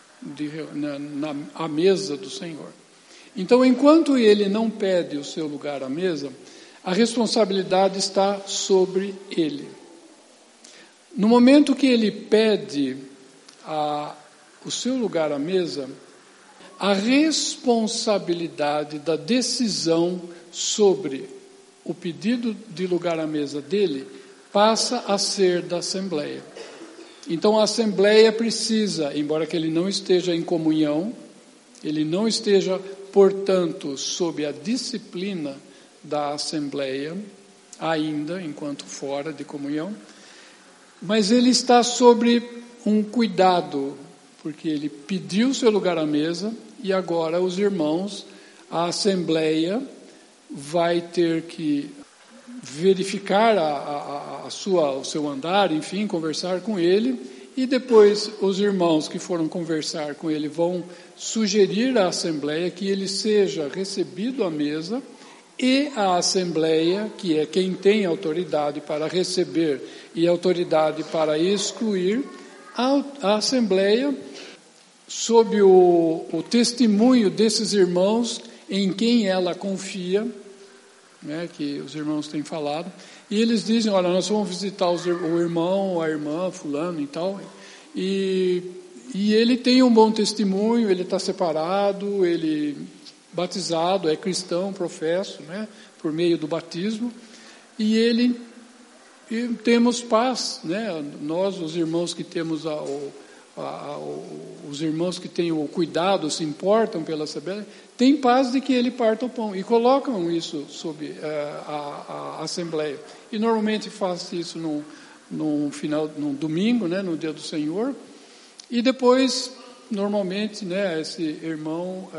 à mesa do Senhor. Então, enquanto ele não pede o seu lugar à mesa, a responsabilidade está sobre ele. No momento que ele pede o seu lugar à mesa, a responsabilidade da decisão sobre o pedido de lugar à mesa dele passa a ser da Assembleia. Então a Assembleia precisa, embora que ele não esteja em comunhão, ele não esteja, portanto, sob a disciplina da Assembleia, ainda, enquanto fora de comunhão, mas ele está sobre um cuidado, porque ele pediu seu lugar à mesa e agora os irmãos, a Assembleia, vai ter que verificar o seu andar, enfim, conversar com ele, e depois os irmãos que foram conversar com ele vão sugerir à Assembleia que ele seja recebido à mesa, e a Assembleia, que é quem tem autoridade para receber e autoridade para excluir, a Assembleia, sob o testemunho desses irmãos em quem ela confia, né, que os irmãos têm falado, e eles dizem, olha, nós vamos visitar o irmão, a irmã, fulano e tal, e ele tem um bom testemunho, ele está separado, ele batizado, é cristão, professo, né, por meio do batismo, e temos paz, né, nós, os irmãos que temos os irmãos que têm o cuidado, se importam pela Assembleia, têm paz de que ele parta o pão, e colocam isso sob a Assembleia. E normalmente faz isso num domingo, né, no dia do Senhor, e depois, normalmente, né, esse irmão,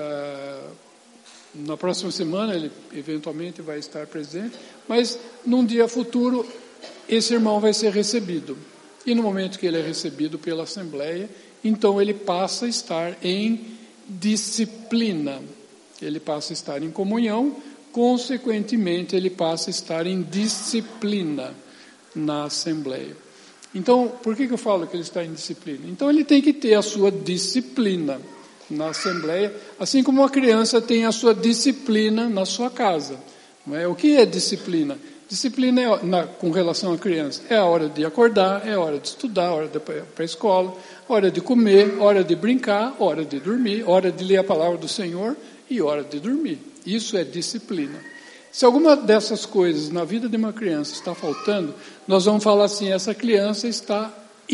na próxima semana, ele eventualmente vai estar presente, mas num dia futuro, esse irmão vai ser recebido. E no momento que ele é recebido pela Assembleia, então ele passa a estar em disciplina. Ele passa a estar em comunhão, consequentemente ele passa a estar em disciplina na Assembleia. Então, por que eu falo que ele está em disciplina? Então ele tem que ter a sua disciplina na Assembleia, assim como uma criança tem a sua disciplina na sua casa. Não é? O que é disciplina? Disciplina com relação à criança é a hora de acordar, é a hora de estudar, a hora de ir para a escola, hora de comer, hora de brincar, hora de dormir, hora de ler a palavra do Senhor e hora de dormir. Isso é disciplina. Se alguma dessas coisas na vida de uma criança está faltando, nós vamos falar assim, essa criança está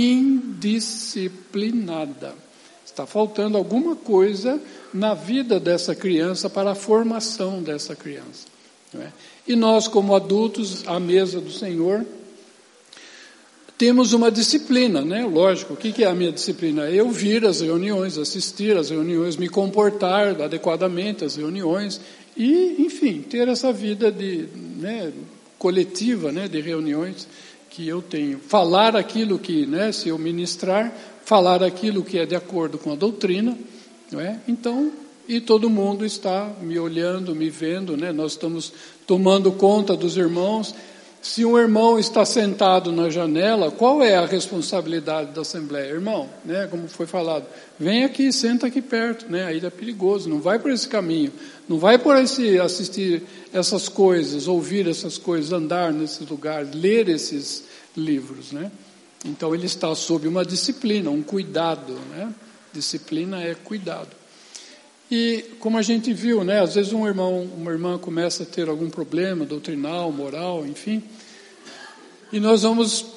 indisciplinada. Está faltando alguma coisa na vida dessa criança para a formação dessa criança. Não é? E nós, como adultos, à mesa do Senhor, temos uma disciplina, né? Lógico, o que é a minha disciplina? Eu vir às reuniões, assistir às reuniões, me comportar adequadamente às reuniões e, enfim, ter essa vida coletiva, né, de reuniões que eu tenho. Falar aquilo que, né, se eu ministrar, falar aquilo que é de acordo com a doutrina, não é? Então, e todo mundo está me olhando, me vendo, né? Nós estamos tomando conta dos irmãos. Se um irmão está sentado na janela, qual é a responsabilidade da Assembleia? Irmão, né, como foi falado, vem aqui, senta aqui perto, né, aí é perigoso, não vai por esse caminho, não vai por assistir essas coisas, ouvir essas coisas, andar nesse lugar, ler esses livros, né? Então ele está sob uma disciplina, um cuidado, né? Disciplina é cuidado. E como a gente viu, né, às vezes uma irmã começa a ter algum problema doutrinal, moral, enfim, e nós vamos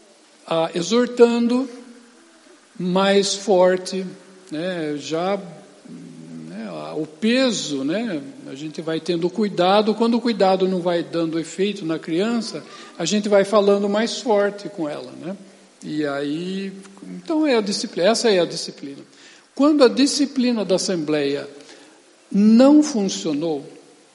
exortando mais forte, né, o peso, né, a gente vai tendo cuidado, quando o cuidado não vai dando efeito na criança, a gente vai falando mais forte com ela, né, e aí, então é a disciplina, essa é a disciplina. Quando a disciplina da Assembleia não funcionou,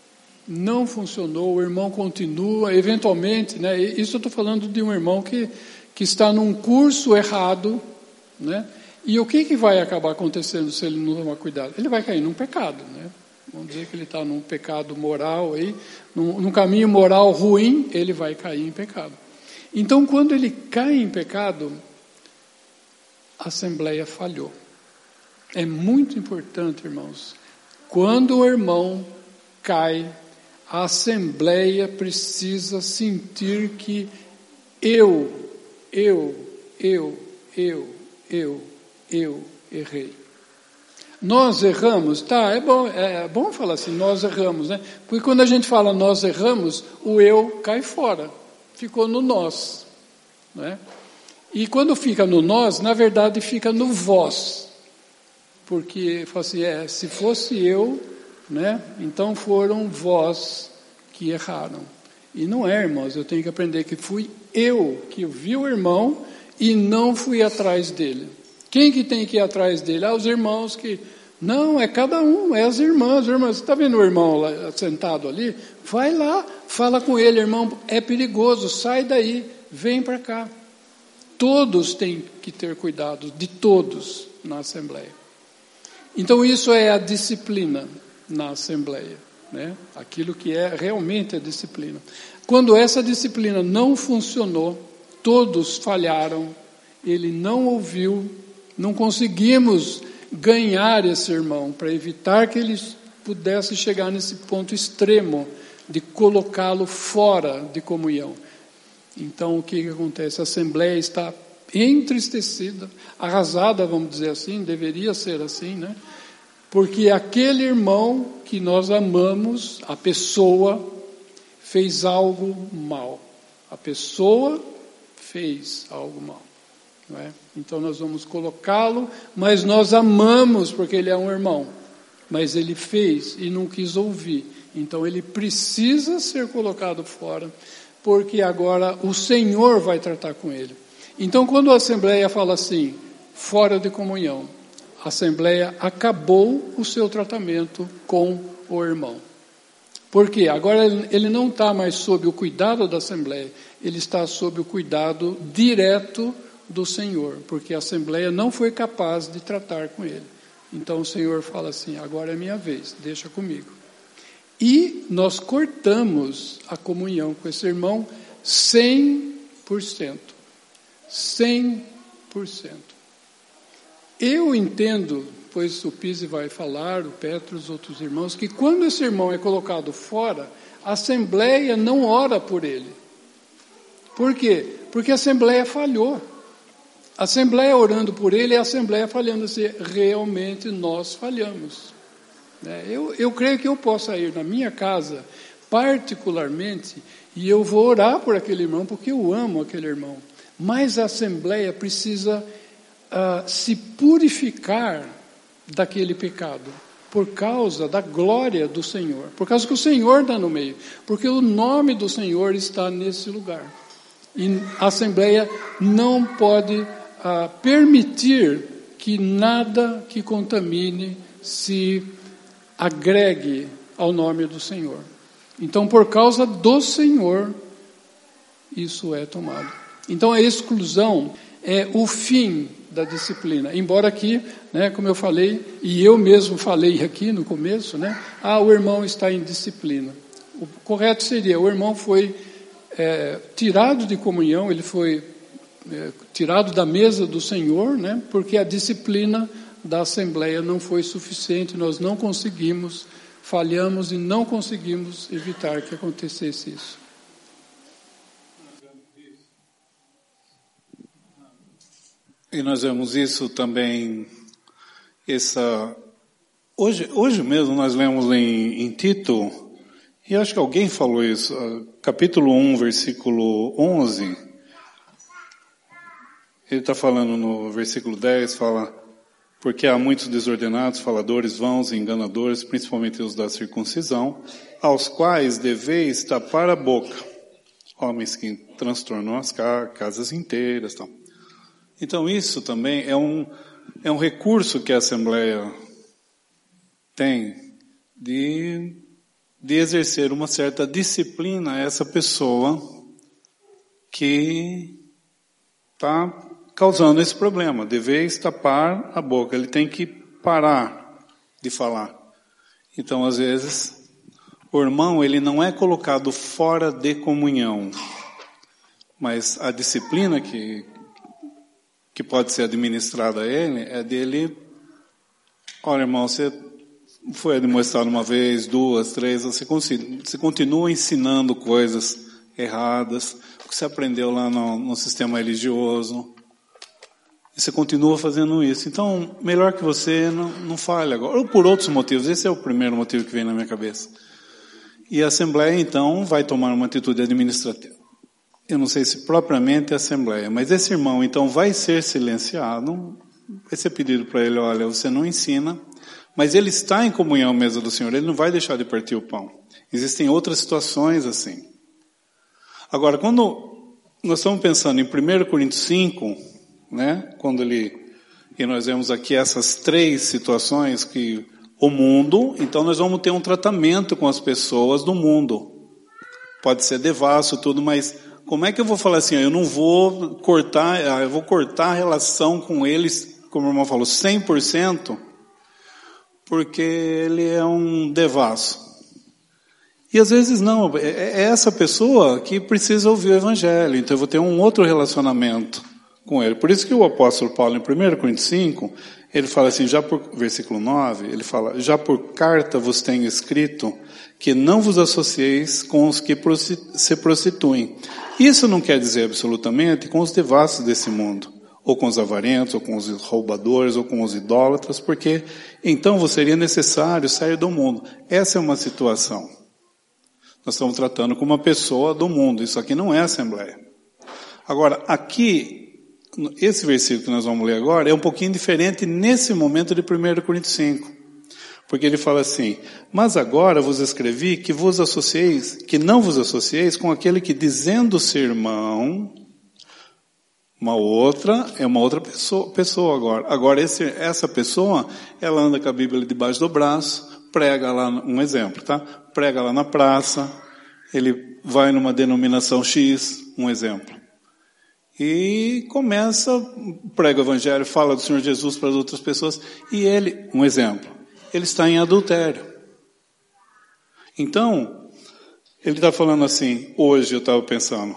o irmão continua, eventualmente, né, isso eu estou falando de um irmão que está num curso errado, né, e o que vai acabar acontecendo se ele não tomar cuidado? Ele vai cair num pecado, né? Vamos dizer que ele está num pecado moral, aí, num caminho moral ruim, ele vai cair em pecado. Então, quando ele cai em pecado, a Assembleia falhou. É muito importante, irmãos, quando o irmão cai, a Assembleia precisa sentir que eu errei. Nós erramos, tá, é bom falar assim, nós erramos, né? Porque quando a gente fala nós erramos, o eu cai fora, ficou no nós, né? E quando fica no nós, na verdade fica no vós, porque fala assim, se fosse eu, né? Então foram vós que erraram. E não é, irmãos, eu tenho que aprender que fui eu que vi o irmão e não fui atrás dele. Quem que tem que ir atrás dele? Os irmãos que... Não, é cada um, é as irmãs. Você está vendo o irmão lá, sentado ali? Vai lá, fala com ele, irmão, é perigoso, sai daí, vem para cá. Todos têm que ter cuidado, de todos, na Assembleia. Então isso é a disciplina na Assembleia, né? Aquilo que é realmente a disciplina. Quando essa disciplina não funcionou, todos falharam, ele não ouviu, não conseguimos ganhar esse irmão, para evitar que ele pudesse chegar nesse ponto extremo de colocá-lo fora de comunhão. Então, o que acontece? A Assembleia está entristecida, arrasada, vamos dizer assim, deveria ser assim, né? Porque aquele irmão que nós amamos, a pessoa, fez algo mal. A pessoa fez algo mal. Não é? Então nós vamos colocá-lo, mas nós amamos porque ele é um irmão. Mas ele fez e não quis ouvir. Então ele precisa ser colocado fora, porque agora o Senhor vai tratar com ele. Então quando a Assembleia fala assim, fora de comunhão, a Assembleia acabou o seu tratamento com o irmão. Por quê? Agora ele não está mais sob o cuidado da Assembleia, ele está sob o cuidado direto do Senhor, porque a Assembleia não foi capaz de tratar com ele. Então o Senhor fala assim, agora é minha vez, deixa comigo. E nós cortamos a comunhão com esse irmão 100%. 100%. Eu entendo, pois o Pise vai falar, o Petro, os outros irmãos, que quando esse irmão é colocado fora, a Assembleia não ora por ele. Por quê? Porque a Assembleia falhou. A Assembleia orando por ele e a Assembleia falhando assim, realmente nós falhamos. Eu creio que eu possa ir na minha casa, particularmente, e eu vou orar por aquele irmão, porque eu amo aquele irmão. Mas a Assembleia precisa se purificar daquele pecado, por causa da glória do Senhor, por causa que o Senhor está no meio, porque o nome do Senhor está nesse lugar. E a Assembleia não pode permitir que nada que contamine se agregue ao nome do Senhor. Então, por causa do Senhor, isso é tomado. Então, a exclusão é o fim da disciplina. Embora aqui, né, como eu falei, e eu mesmo falei aqui no começo, né, o irmão está em disciplina. O correto seria, o irmão foi tirado de comunhão, ele foi tirado da mesa do Senhor, né, porque a disciplina da Assembleia não foi suficiente, nós não conseguimos, falhamos e não conseguimos evitar que acontecesse isso.
E nós vemos isso também, hoje mesmo nós lemos em Tito, e acho que alguém falou isso, capítulo 1, versículo 11, ele está falando no versículo 10, fala, porque há muitos desordenados, faladores, vãos e enganadores, principalmente os da circuncisão, aos quais deveis tapar a boca, homens que transtornam as casas inteiras, tal. Então isso também é um recurso que a Assembleia tem de exercer uma certa disciplina a essa pessoa que está causando esse problema. Deveis tapar a boca, ele tem que parar de falar. Então, às vezes, o irmão ele não é colocado fora de comunhão, mas a disciplina que pode ser administrada a ele, é dele, olha irmão, você foi admoestado uma vez, duas, três, você continua ensinando coisas erradas, que você aprendeu lá no sistema religioso, E você continua fazendo isso. Então, melhor que você não fale agora. Ou por outros motivos. Esse é o primeiro motivo que vem na minha cabeça. E a Assembleia, então, vai tomar uma atitude administrativa. Eu não sei se propriamente é a Assembleia, mas esse irmão, então, vai ser silenciado. Vai ser pedido para ele, olha, você não ensina, mas ele está em comunhão à mesa do Senhor. Ele não vai deixar de partir o pão. Existem outras situações assim. Agora, quando nós estamos pensando em 1 Coríntios 5, né, e nós vemos aqui essas 3 situações que o mundo, então nós vamos ter um tratamento com as pessoas do mundo. Pode ser devasso, tudo, mas como é que eu vou falar assim, eu não vou cortar, eu vou cortar a relação com eles, como o irmão falou, 100%, porque ele é um devasso. E às vezes não, é essa pessoa que precisa ouvir o Evangelho, então eu vou ter um outro relacionamento com ele. Por isso que o apóstolo Paulo, em 1 Coríntios 5, ele fala assim, versículo 9, ele fala, já por carta vos tenho escrito que não vos associeis com os que se prostituem. Isso não quer dizer absolutamente com os devassos desse mundo, ou com os avarentos, ou com os roubadores, ou com os idólatras, porque então vos seria necessário sair do mundo. Essa é uma situação. Nós estamos tratando com uma pessoa do mundo. Isso aqui não é Assembleia. Agora, aqui, esse versículo que nós vamos ler agora é um pouquinho diferente nesse momento de 1 Coríntios 5. Porque ele fala assim, mas agora vos escrevi que não vos associeis com aquele que dizendo ser irmão, uma outra pessoa agora. Agora essa pessoa, ela anda com a Bíblia debaixo do braço, prega lá, um exemplo, tá? Prega lá na praça, ele vai numa denominação X, um exemplo. E prega o Evangelho, fala do Senhor Jesus para as outras pessoas, e ele, um exemplo, ele está em adultério. Então, ele está falando assim, hoje eu estava pensando,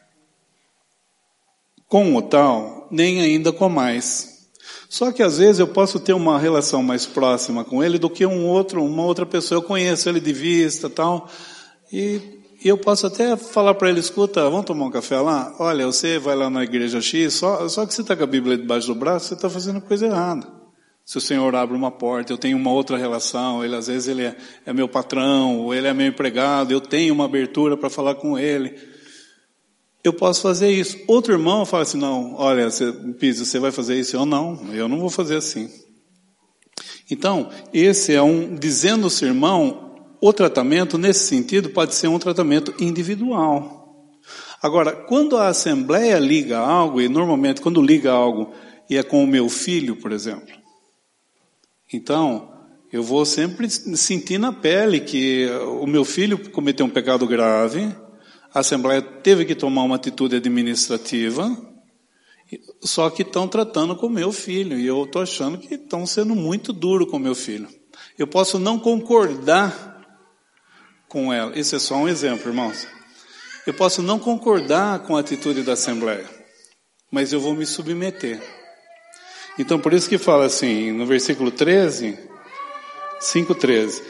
com o tal, nem ainda comais. Só que às vezes eu posso ter uma relação mais próxima com ele do que uma outra pessoa. Eu conheço ele de vista e tal, e eu posso até falar para ele, escuta, vamos tomar um café lá? Olha, você vai lá na igreja X, só que você está com a Bíblia debaixo do braço, você está fazendo coisa errada. Se o Senhor abre uma porta, eu tenho uma outra relação, às vezes ele é meu patrão, ou ele é meu empregado, eu tenho uma abertura para falar com ele. Eu posso fazer isso. Outro irmão fala assim, não, olha, Pizzi, você vai fazer isso? Eu não vou fazer assim. Então, esse é dizendo-se irmão, o tratamento nesse sentido pode ser um tratamento individual. Agora, quando a Assembleia liga algo, e normalmente quando liga algo e é com o meu filho, por exemplo, então, eu vou sempre sentir na pele que o meu filho cometeu um pecado grave, a Assembleia teve que tomar uma atitude administrativa, só que estão tratando com o meu filho, e eu estou achando que estão sendo muito duro com o meu filho. Eu posso não concordar com ela, esse é só um exemplo, irmãos. Eu posso não concordar com a atitude da Assembleia, mas eu vou me submeter. Então, por isso que fala assim, no versículo 13, 5:13,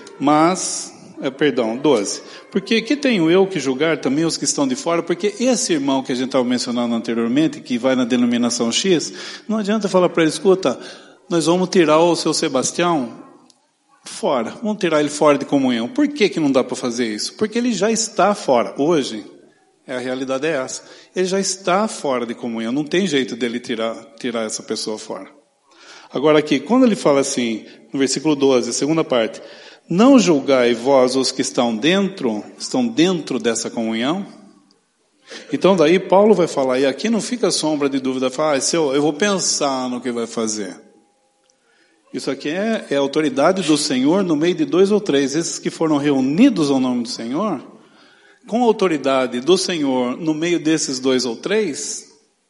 12. Porque que tenho eu que julgar também os que estão de fora? Porque esse irmão que a gente estava mencionando anteriormente, que vai na denominação X, não adianta falar para ele, escuta, nós vamos tirar o seu Sebastião fora, vamos tirar ele fora de comunhão. Por que não dá para fazer isso? Porque ele já está fora. Hoje, a realidade é essa. Ele já está fora de comunhão, não tem jeito dele tirar essa pessoa fora. Agora aqui, quando ele fala assim, no versículo 12, segunda parte, não julgai vós os que estão dentro dessa comunhão. Então daí Paulo vai falar, e aqui não fica sombra de dúvida, fala, eu vou pensar no que vai fazer. Isso aqui é a autoridade do Senhor no meio de 2 ou 3, esses que foram reunidos ao nome do Senhor, com a autoridade do Senhor no meio desses 2 ou 3,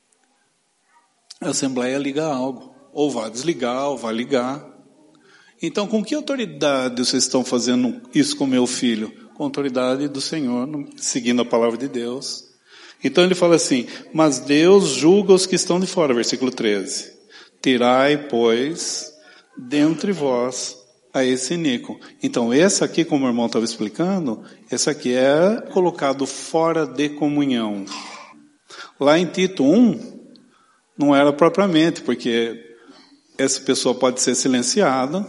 a Assembleia liga algo, ou vai desligar, ou vai ligar. Então, com que autoridade vocês estão fazendo isso com meu filho? Com a autoridade do Senhor, seguindo a palavra de Deus. Então ele fala assim, mas Deus julga os que estão de fora, versículo 13. Tirai, pois, dentre vós a esse iníquo. Então, esse aqui, como o irmão estava explicando, esse aqui é colocado fora de comunhão. Lá em Tito 1, Não era propriamente, porque essa pessoa pode ser silenciada,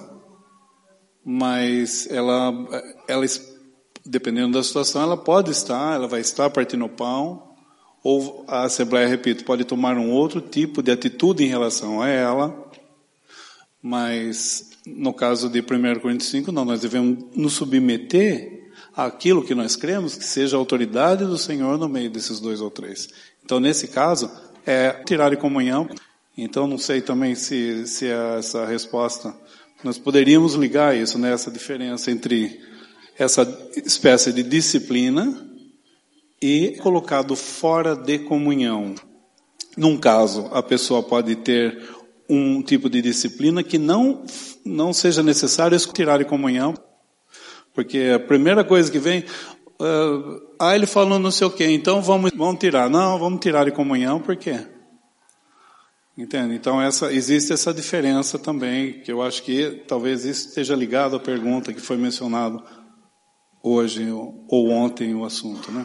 mas ela, dependendo da situação, ela vai estar partindo o pão, ou a Assembleia, repito, pode tomar um outro tipo de atitude em relação a ela, mas no caso de 1 Coríntios 5, não, nós devemos nos submeter àquilo que nós cremos, que seja a autoridade do Senhor no meio desses 2 ou 3. Então, nesse caso, é tirar de comunhão. Então, não sei também se essa resposta, nós poderíamos ligar isso, né, essa diferença entre essa espécie de disciplina e colocado fora de comunhão. Num caso, a pessoa pode ter um tipo de disciplina que não seja necessário tirar de comunhão, porque a primeira coisa que vem, ele falou não sei o quê, então vamos tirar. Não, vamos tirar de comunhão, por quê? Entende? Então existe essa diferença também, que eu acho que talvez isso esteja ligado à pergunta que foi mencionado hoje ou ontem o assunto, né?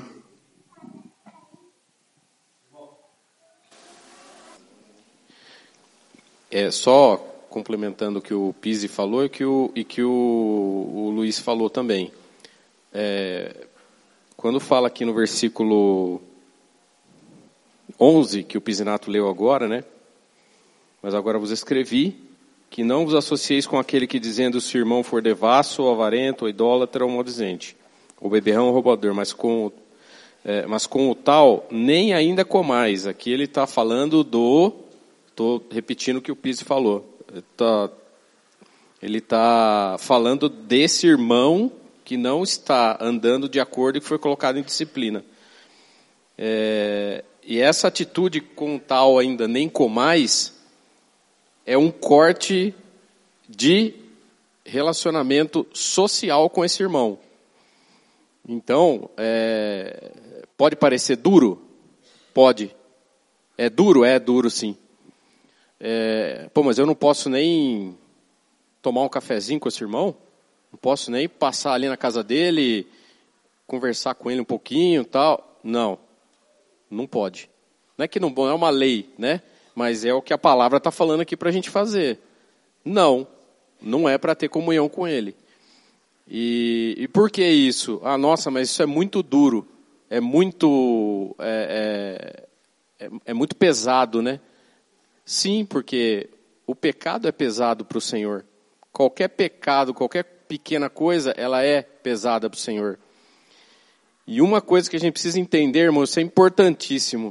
Só complementando o que o Pizzi falou e que o Luiz falou também. Quando fala aqui no versículo 11, que o Pizzinato leu agora, né? Mas agora vos escrevi que não vos associeis com aquele que, dizendo, se o irmão for devasso, ou avarento, ou idólatra, ou maldizente, ou beberrão, ou roubador, mas com o tal, nem ainda comais. Aqui ele está falando estou repetindo o que o Pizzi falou. Ele está falando desse irmão que não está andando de acordo e que foi colocado em disciplina. E essa atitude com tal ainda nem comais é um corte de relacionamento social com esse irmão. Então, pode parecer duro? Pode. É duro sim. Mas eu não posso nem tomar um cafezinho com esse irmão? Não posso nem passar ali na casa dele, conversar com ele um pouquinho, tal? Não pode. Não é que não é uma lei, né? Mas é o que a palavra está falando aqui para a gente fazer. Não é para ter comunhão com ele. E por que isso? Nossa, mas isso é muito duro. É muito pesado, né? Sim, porque o pecado é pesado para o Senhor. Qualquer pecado, qualquer pequena coisa, ela é pesada para o Senhor. E uma coisa que a gente precisa entender, irmão, isso é importantíssimo.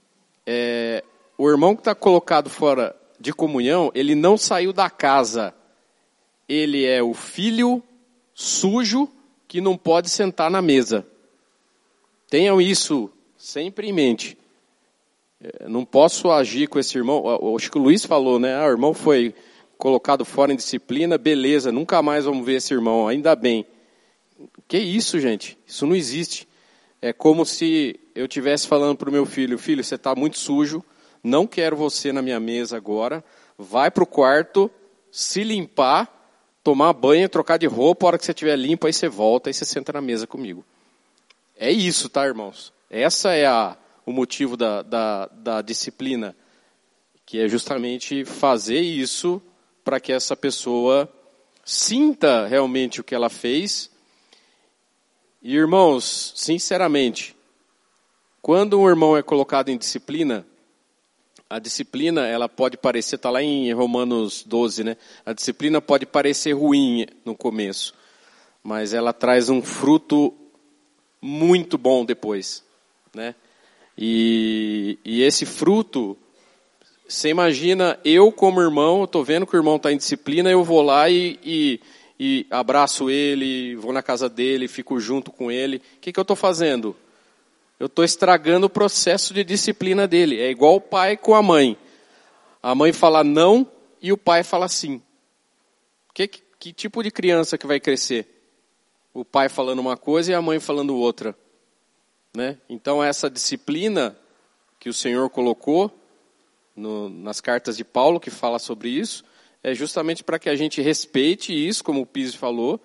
O irmão que está colocado fora de comunhão, ele não saiu da casa. Ele é o filho sujo que não pode sentar na mesa. Tenham isso sempre em mente. Não posso agir com esse irmão. Acho que o Luiz falou, né? O irmão foi colocado fora em disciplina, beleza, nunca mais vamos ver esse irmão, ainda bem. Que isso, gente? Isso não existe. É como se eu estivesse falando para o meu filho, você está muito sujo, não quero você na minha mesa agora, vai para o quarto, se limpar, tomar banho, trocar de roupa, a hora que você estiver limpo, aí você volta, aí você senta na mesa comigo. É isso, tá, irmãos? Essa é o motivo da disciplina, que é justamente fazer isso para que essa pessoa sinta realmente o que ela fez. E, irmãos, sinceramente, quando um irmão é colocado em disciplina, a disciplina, ela pode parecer, está lá em Romanos 12, né? A disciplina pode parecer ruim no começo, mas ela traz um fruto muito bom depois, né? E esse fruto, você imagina, eu como irmão, estou vendo que o irmão está em disciplina, eu vou lá e abraço ele, vou na casa dele, fico junto com ele. O que eu estou fazendo? Eu estou estragando o processo de disciplina dele. É igual o pai com a mãe. A mãe fala não e o pai fala sim. Que tipo de criança que vai crescer? O pai falando uma coisa e a mãe falando outra. Né? Então essa disciplina que o Senhor colocou nas cartas de Paulo, que fala sobre isso, é justamente para que a gente respeite isso, como o Pizzi falou,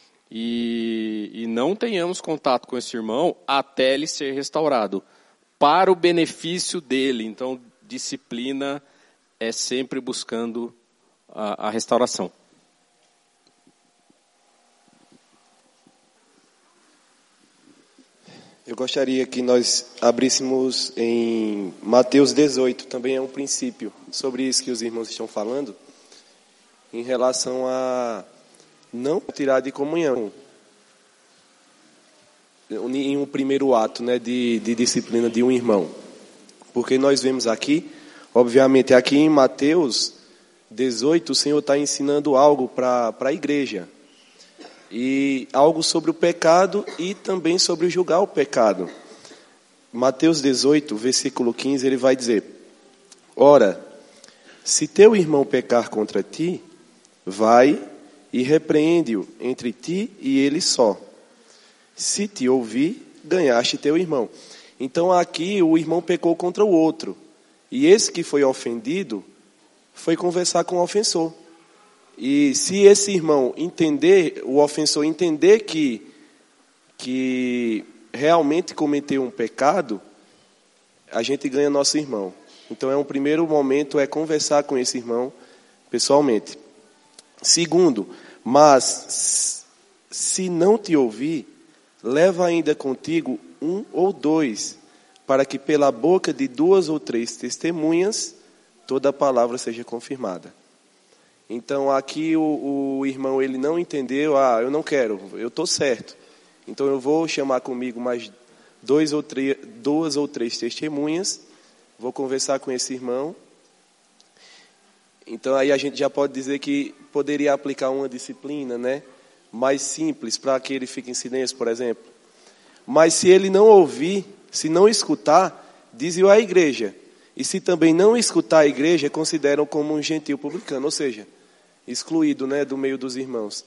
e não tenhamos contato com esse irmão até ele ser restaurado, para o benefício dele. Então disciplina é sempre buscando a restauração.
Eu gostaria que nós abríssemos em Mateus 18, também é um princípio sobre isso que os irmãos estão falando, em relação a não tirar de comunhão, em um primeiro ato, né, de disciplina de um irmão. Porque nós vemos aqui, obviamente, aqui em Mateus 18, o Senhor está ensinando algo para a igreja. E algo sobre o pecado e também sobre julgar o pecado. Mateus 18, versículo 15, ele vai dizer: Ora, se teu irmão pecar contra ti, vai e repreende-o entre ti e ele só. Se te ouvir, ganhaste teu irmão. Então aqui o irmão pecou contra o outro. E esse que foi ofendido foi conversar com o ofensor. E se esse irmão entender, o ofensor entender que realmente cometeu um pecado, a gente ganha nosso irmão. Então um primeiro momento é conversar com esse irmão pessoalmente. Segundo, mas se não te ouvir, leva ainda contigo 1 ou 2, para que pela boca de 2 ou 3 testemunhas toda a palavra seja confirmada. Então aqui o irmão ele não entendeu, eu não quero, eu estou certo. Então eu vou chamar comigo mais 2 ou 3 testemunhas, vou conversar com esse irmão. Então aí a gente já pode dizer que poderia aplicar uma disciplina, né, mais simples, para que ele fique em silêncio, por exemplo. Mas se ele não ouvir, se não escutar, diz-o à igreja. E se também não escutar a igreja, consideram como um gentil publicano, ou seja, excluído, né, do meio dos irmãos.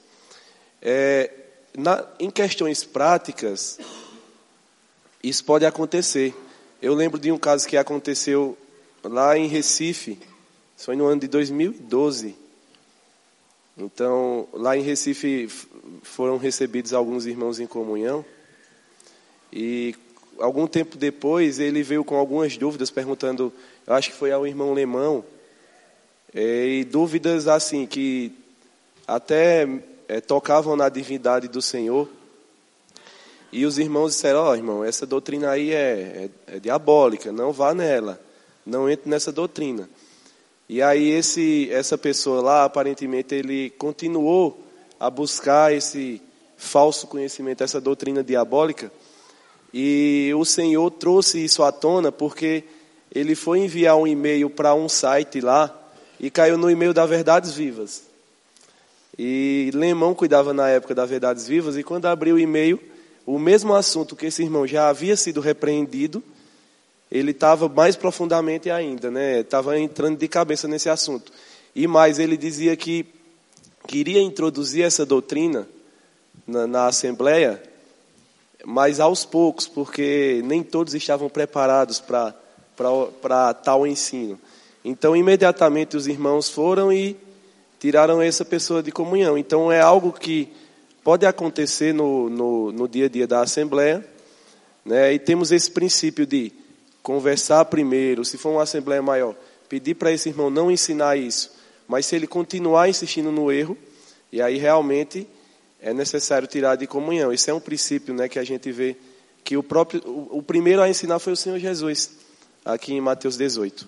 Em questões práticas, isso pode acontecer. Eu lembro de um caso que aconteceu lá em Recife, foi no ano de 2012. Então, lá em Recife foram recebidos alguns irmãos em comunhão. E algum tempo depois ele veio com algumas dúvidas, perguntando, eu acho que foi ao irmão Lemão, e dúvidas assim, que até tocavam na divindade do Senhor. E os irmãos disseram, irmão, essa doutrina aí é diabólica, não vá nela, não entre nessa doutrina. E aí essa pessoa lá, aparentemente, ele continuou a buscar esse falso conhecimento, essa doutrina diabólica. E o Senhor trouxe isso à tona porque ele foi enviar um e-mail para um site lá e caiu no e-mail da Verdades Vivas. E Lemão cuidava na época da Verdades Vivas e quando abriu o e-mail, o mesmo assunto que esse irmão já havia sido repreendido, ele estava mais profundamente ainda, né? Estava entrando de cabeça nesse assunto. E mais, ele dizia que queria introduzir essa doutrina na Assembleia, mas aos poucos, porque nem todos estavam preparados para tal ensino. Então, imediatamente, os irmãos foram e tiraram essa pessoa de comunhão. Então, é algo que pode acontecer no dia a dia da Assembleia, né? E temos esse princípio de conversar primeiro, se for uma Assembleia maior, pedir para esse irmão não ensinar isso, mas se ele continuar insistindo no erro, e aí realmente é necessário tirar de comunhão. Esse é um princípio, né, que a gente vê que o primeiro a ensinar foi o Senhor Jesus, aqui em Mateus 18.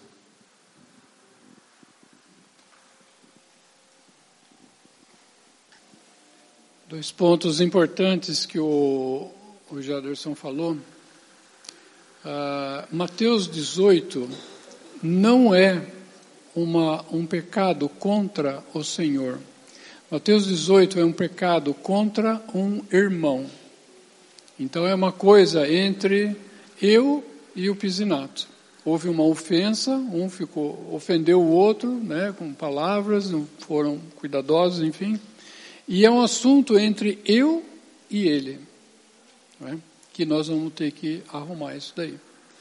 Dois pontos importantes que o Jaderson falou. Mateus 18 não é um pecado contra o Senhor. Mateus 18 é um pecado contra um irmão. Então é uma coisa entre eu e o piscinato. Houve uma ofensa, ofendeu o outro, né, com palavras, não foram cuidadosos, enfim. E é um assunto entre eu e ele, né, que nós vamos ter que arrumar isso daí.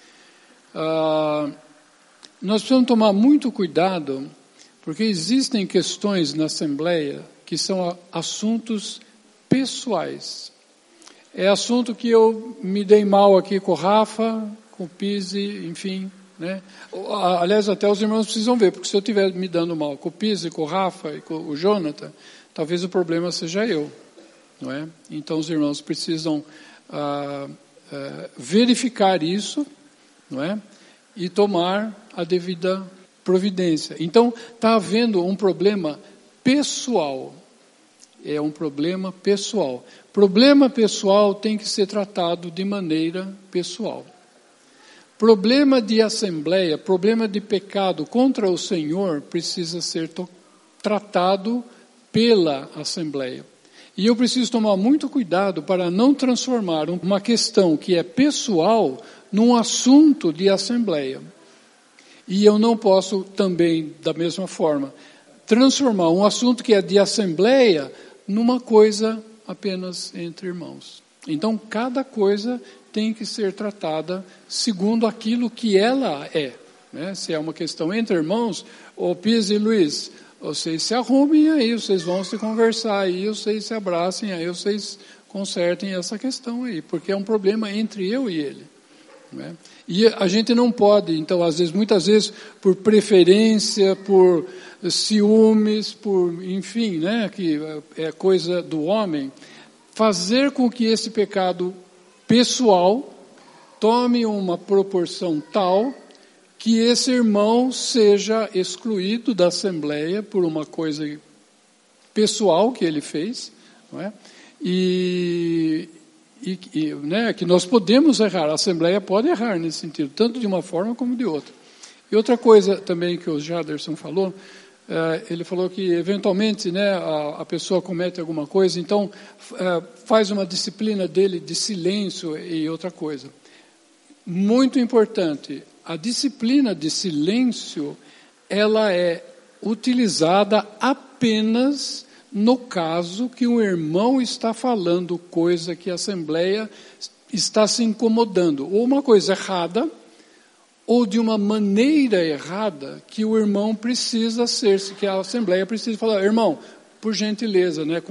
Nós precisamos tomar muito cuidado, porque existem questões na Assembleia que são assuntos pessoais. É assunto que eu me dei mal aqui com o Rafa, com o Pise, enfim, né? Aliás, até os irmãos precisam ver, porque se eu estiver me dando mal com o Pisa, com o Rafa e com o Jonathan, talvez o problema seja eu, não é? Então os irmãos precisam verificar isso, não é? E tomar a devida providência. Então está havendo um problema pessoal. É um problema pessoal. Problema pessoal tem que ser tratado de maneira pessoal. Problema de assembleia, problema de pecado contra o Senhor precisa ser tratado pela assembleia. E eu preciso tomar muito cuidado para não transformar uma questão que é pessoal num assunto de assembleia. E eu não posso também, da mesma forma, transformar um assunto que é de assembleia numa coisa apenas entre irmãos. Então, cada coisa tem que ser tratada segundo aquilo que ela é, né? Se é uma questão entre irmãos, o Pisa e Luiz, vocês se arrumem aí, vocês vão se conversar aí, vocês se abracem aí, vocês consertem essa questão aí, porque é um problema entre eu e ele, né? E a gente não pode, então, muitas vezes, por preferência, por ciúmes, por, enfim, né, que é coisa do homem, fazer com que esse pecado pessoal tome uma proporção tal que esse irmão seja excluído da assembleia por uma coisa pessoal que ele fez, não é? Né, que nós podemos errar, a Assembleia pode errar nesse sentido, tanto de uma forma como de outra. E outra coisa também que o Jaderson falou, ele falou que eventualmente, né, a pessoa comete alguma coisa, então faz uma disciplina dele de silêncio e outra coisa. Muito importante, a disciplina de silêncio, ela é utilizada apenas no caso que o irmão está falando coisa que a Assembleia está se incomodando, ou uma coisa errada, ou de uma maneira errada que o irmão precisa ser, que a Assembleia precisa falar, irmão, por gentileza, né,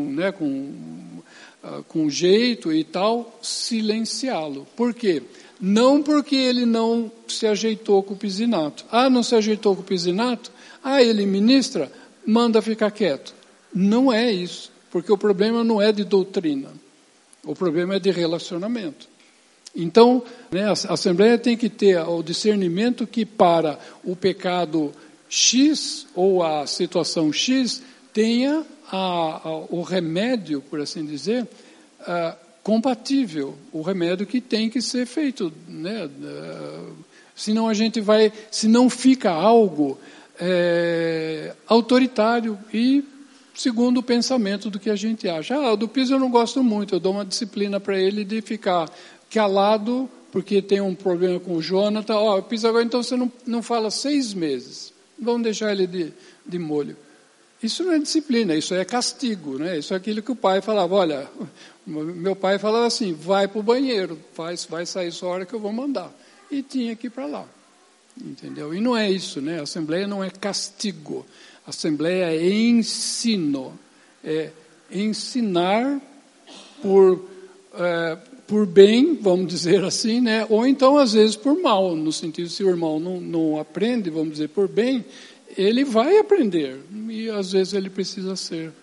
com jeito e tal, silenciá-lo. Por quê? Não porque ele não se ajeitou com o pisinato. Não se ajeitou com o pisinato? Ele ministra, manda ficar quieto. Não é isso, porque o problema não é de doutrina, o problema é de relacionamento. Então, né, a Assembleia tem que ter o discernimento que para o pecado X ou a situação X tenha o remédio, por assim dizer, compatível, o remédio que tem que ser feito, né? Senão a gente vai, se não fica algo autoritário e segundo o pensamento do que a gente acha. Do Pisa eu não gosto muito, eu dou uma disciplina para ele de ficar calado, porque tem um problema com o Jonathan. Pisa, agora então você não fala 6 meses, vamos deixar ele de molho. Isso não é disciplina, isso é castigo, né? Isso é aquilo que o pai falava, olha, meu pai falava assim, vai para o banheiro, vai sair só a hora que eu vou mandar. E tinha que ir para lá, entendeu? E não é isso, né? A Assembleia não é castigo. A Assembleia é ensino, é ensinar por bem, vamos dizer assim, né? Ou então, às vezes, por mal, no sentido, se o irmão não aprende, vamos dizer, por bem, ele vai aprender, e às vezes ele precisa ser...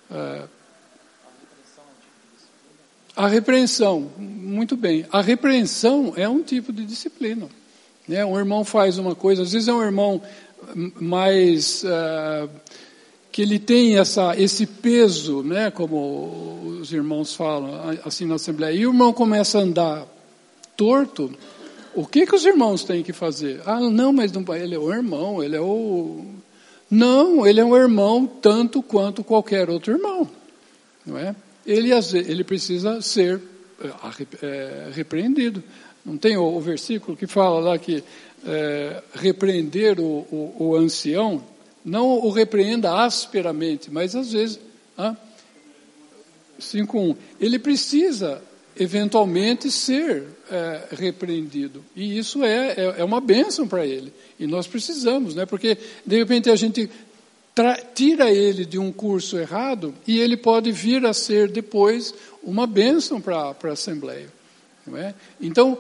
A repreensão, muito bem, a repreensão é um tipo de disciplina, né? Um irmão faz uma coisa, às vezes é um irmão mais que ele tem esse peso, né, como os irmãos falam assim na Assembleia, e o irmão começa a andar torto, o que os irmãos têm que fazer? Não, mas não, ele é o irmão, ele é o... Não, ele é um irmão tanto quanto qualquer outro irmão, não é? Ele precisa ser repreendido. Não tem o versículo que fala lá que repreender o ancião, não o repreenda asperamente, mas às vezes, 5:1, ele precisa eventualmente ser repreendido, e isso é uma bênção para ele, e nós precisamos, né? Porque de repente a gente tira ele de um curso errado, e ele pode vir a ser depois uma bênção para a Assembleia, Não é? Então,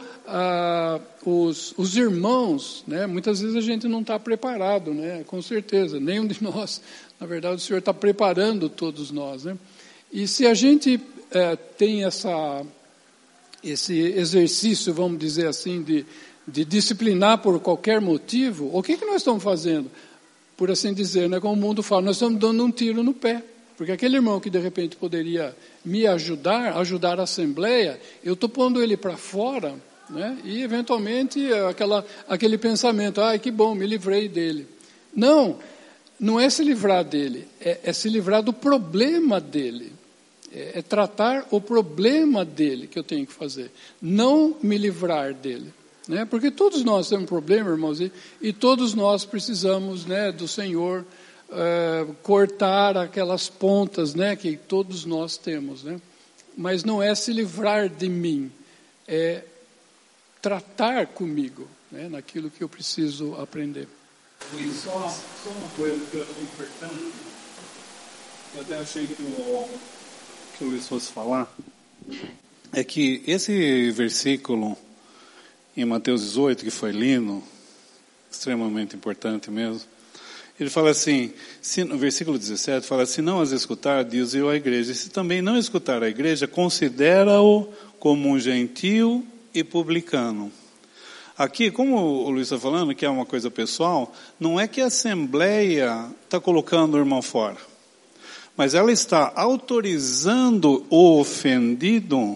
os irmãos, né, muitas vezes a gente não está preparado, né, com certeza, nenhum de nós. Na verdade, o Senhor está preparando todos nós. Né? E se a gente tem esse exercício, vamos dizer assim, de disciplinar por qualquer motivo, o que nós estamos fazendo? Por assim dizer, né, como o mundo fala, nós estamos dando um tiro no pé. Porque aquele irmão que de repente poderia me ajudar a Assembleia, eu estou pondo ele para fora, né? E eventualmente aquele pensamento, que bom, me livrei dele. Não é se livrar dele, é se livrar do problema dele. É tratar o problema dele que eu tenho que fazer, não me livrar dele. Né? Porque todos nós temos problema, irmãos, e todos nós precisamos, né, do Senhor cortar aquelas pontas, né, que todos nós temos, né? Mas não é se livrar de mim, é tratar comigo, né, naquilo que eu preciso aprender.
Só uma coisa que eu achei importante, eu até achei que o Luiz fosse falar, é que esse versículo em Mateus 18, que foi lido, extremamente importante mesmo, ele fala assim, no versículo 17, fala, se não as escutar, diz-o à igreja. E se também não escutar a igreja, considera-o como um gentio e publicano. Aqui, como o Luiz está falando, que é uma coisa pessoal, não é que a Assembleia está colocando o irmão fora. Mas ela está autorizando o ofendido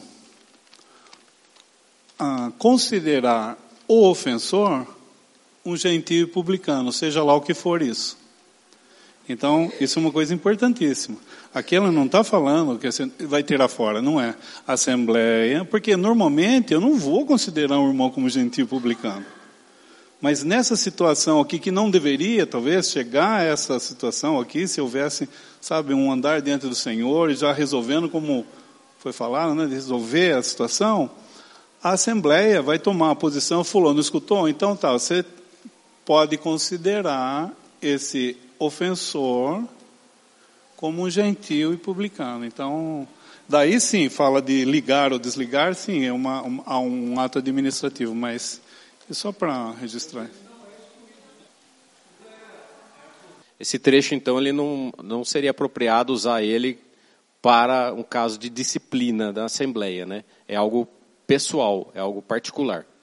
a considerar o ofensor um gentio e publicano, seja lá o que for isso. Então, isso é uma coisa importantíssima. Aqui ela não está falando que você vai tirar fora, não é? Assembleia, porque normalmente eu não vou considerar um irmão como gentio e publicano. Mas nessa situação aqui, que não deveria, talvez, chegar a essa situação aqui, se houvesse, sabe, um andar diante do Senhor, e já resolvendo, como foi falado, né, de resolver a situação, a Assembleia vai tomar a posição, fulano escutou, então tá, você pode considerar esse ofensor como um gentio e publicano. Então, daí sim, fala de ligar ou desligar, sim, é um ato administrativo, mas é só para registrar.
Esse trecho, então, ele não seria apropriado usar ele para um caso de disciplina da Assembleia, né? É algo pessoal, é algo particular.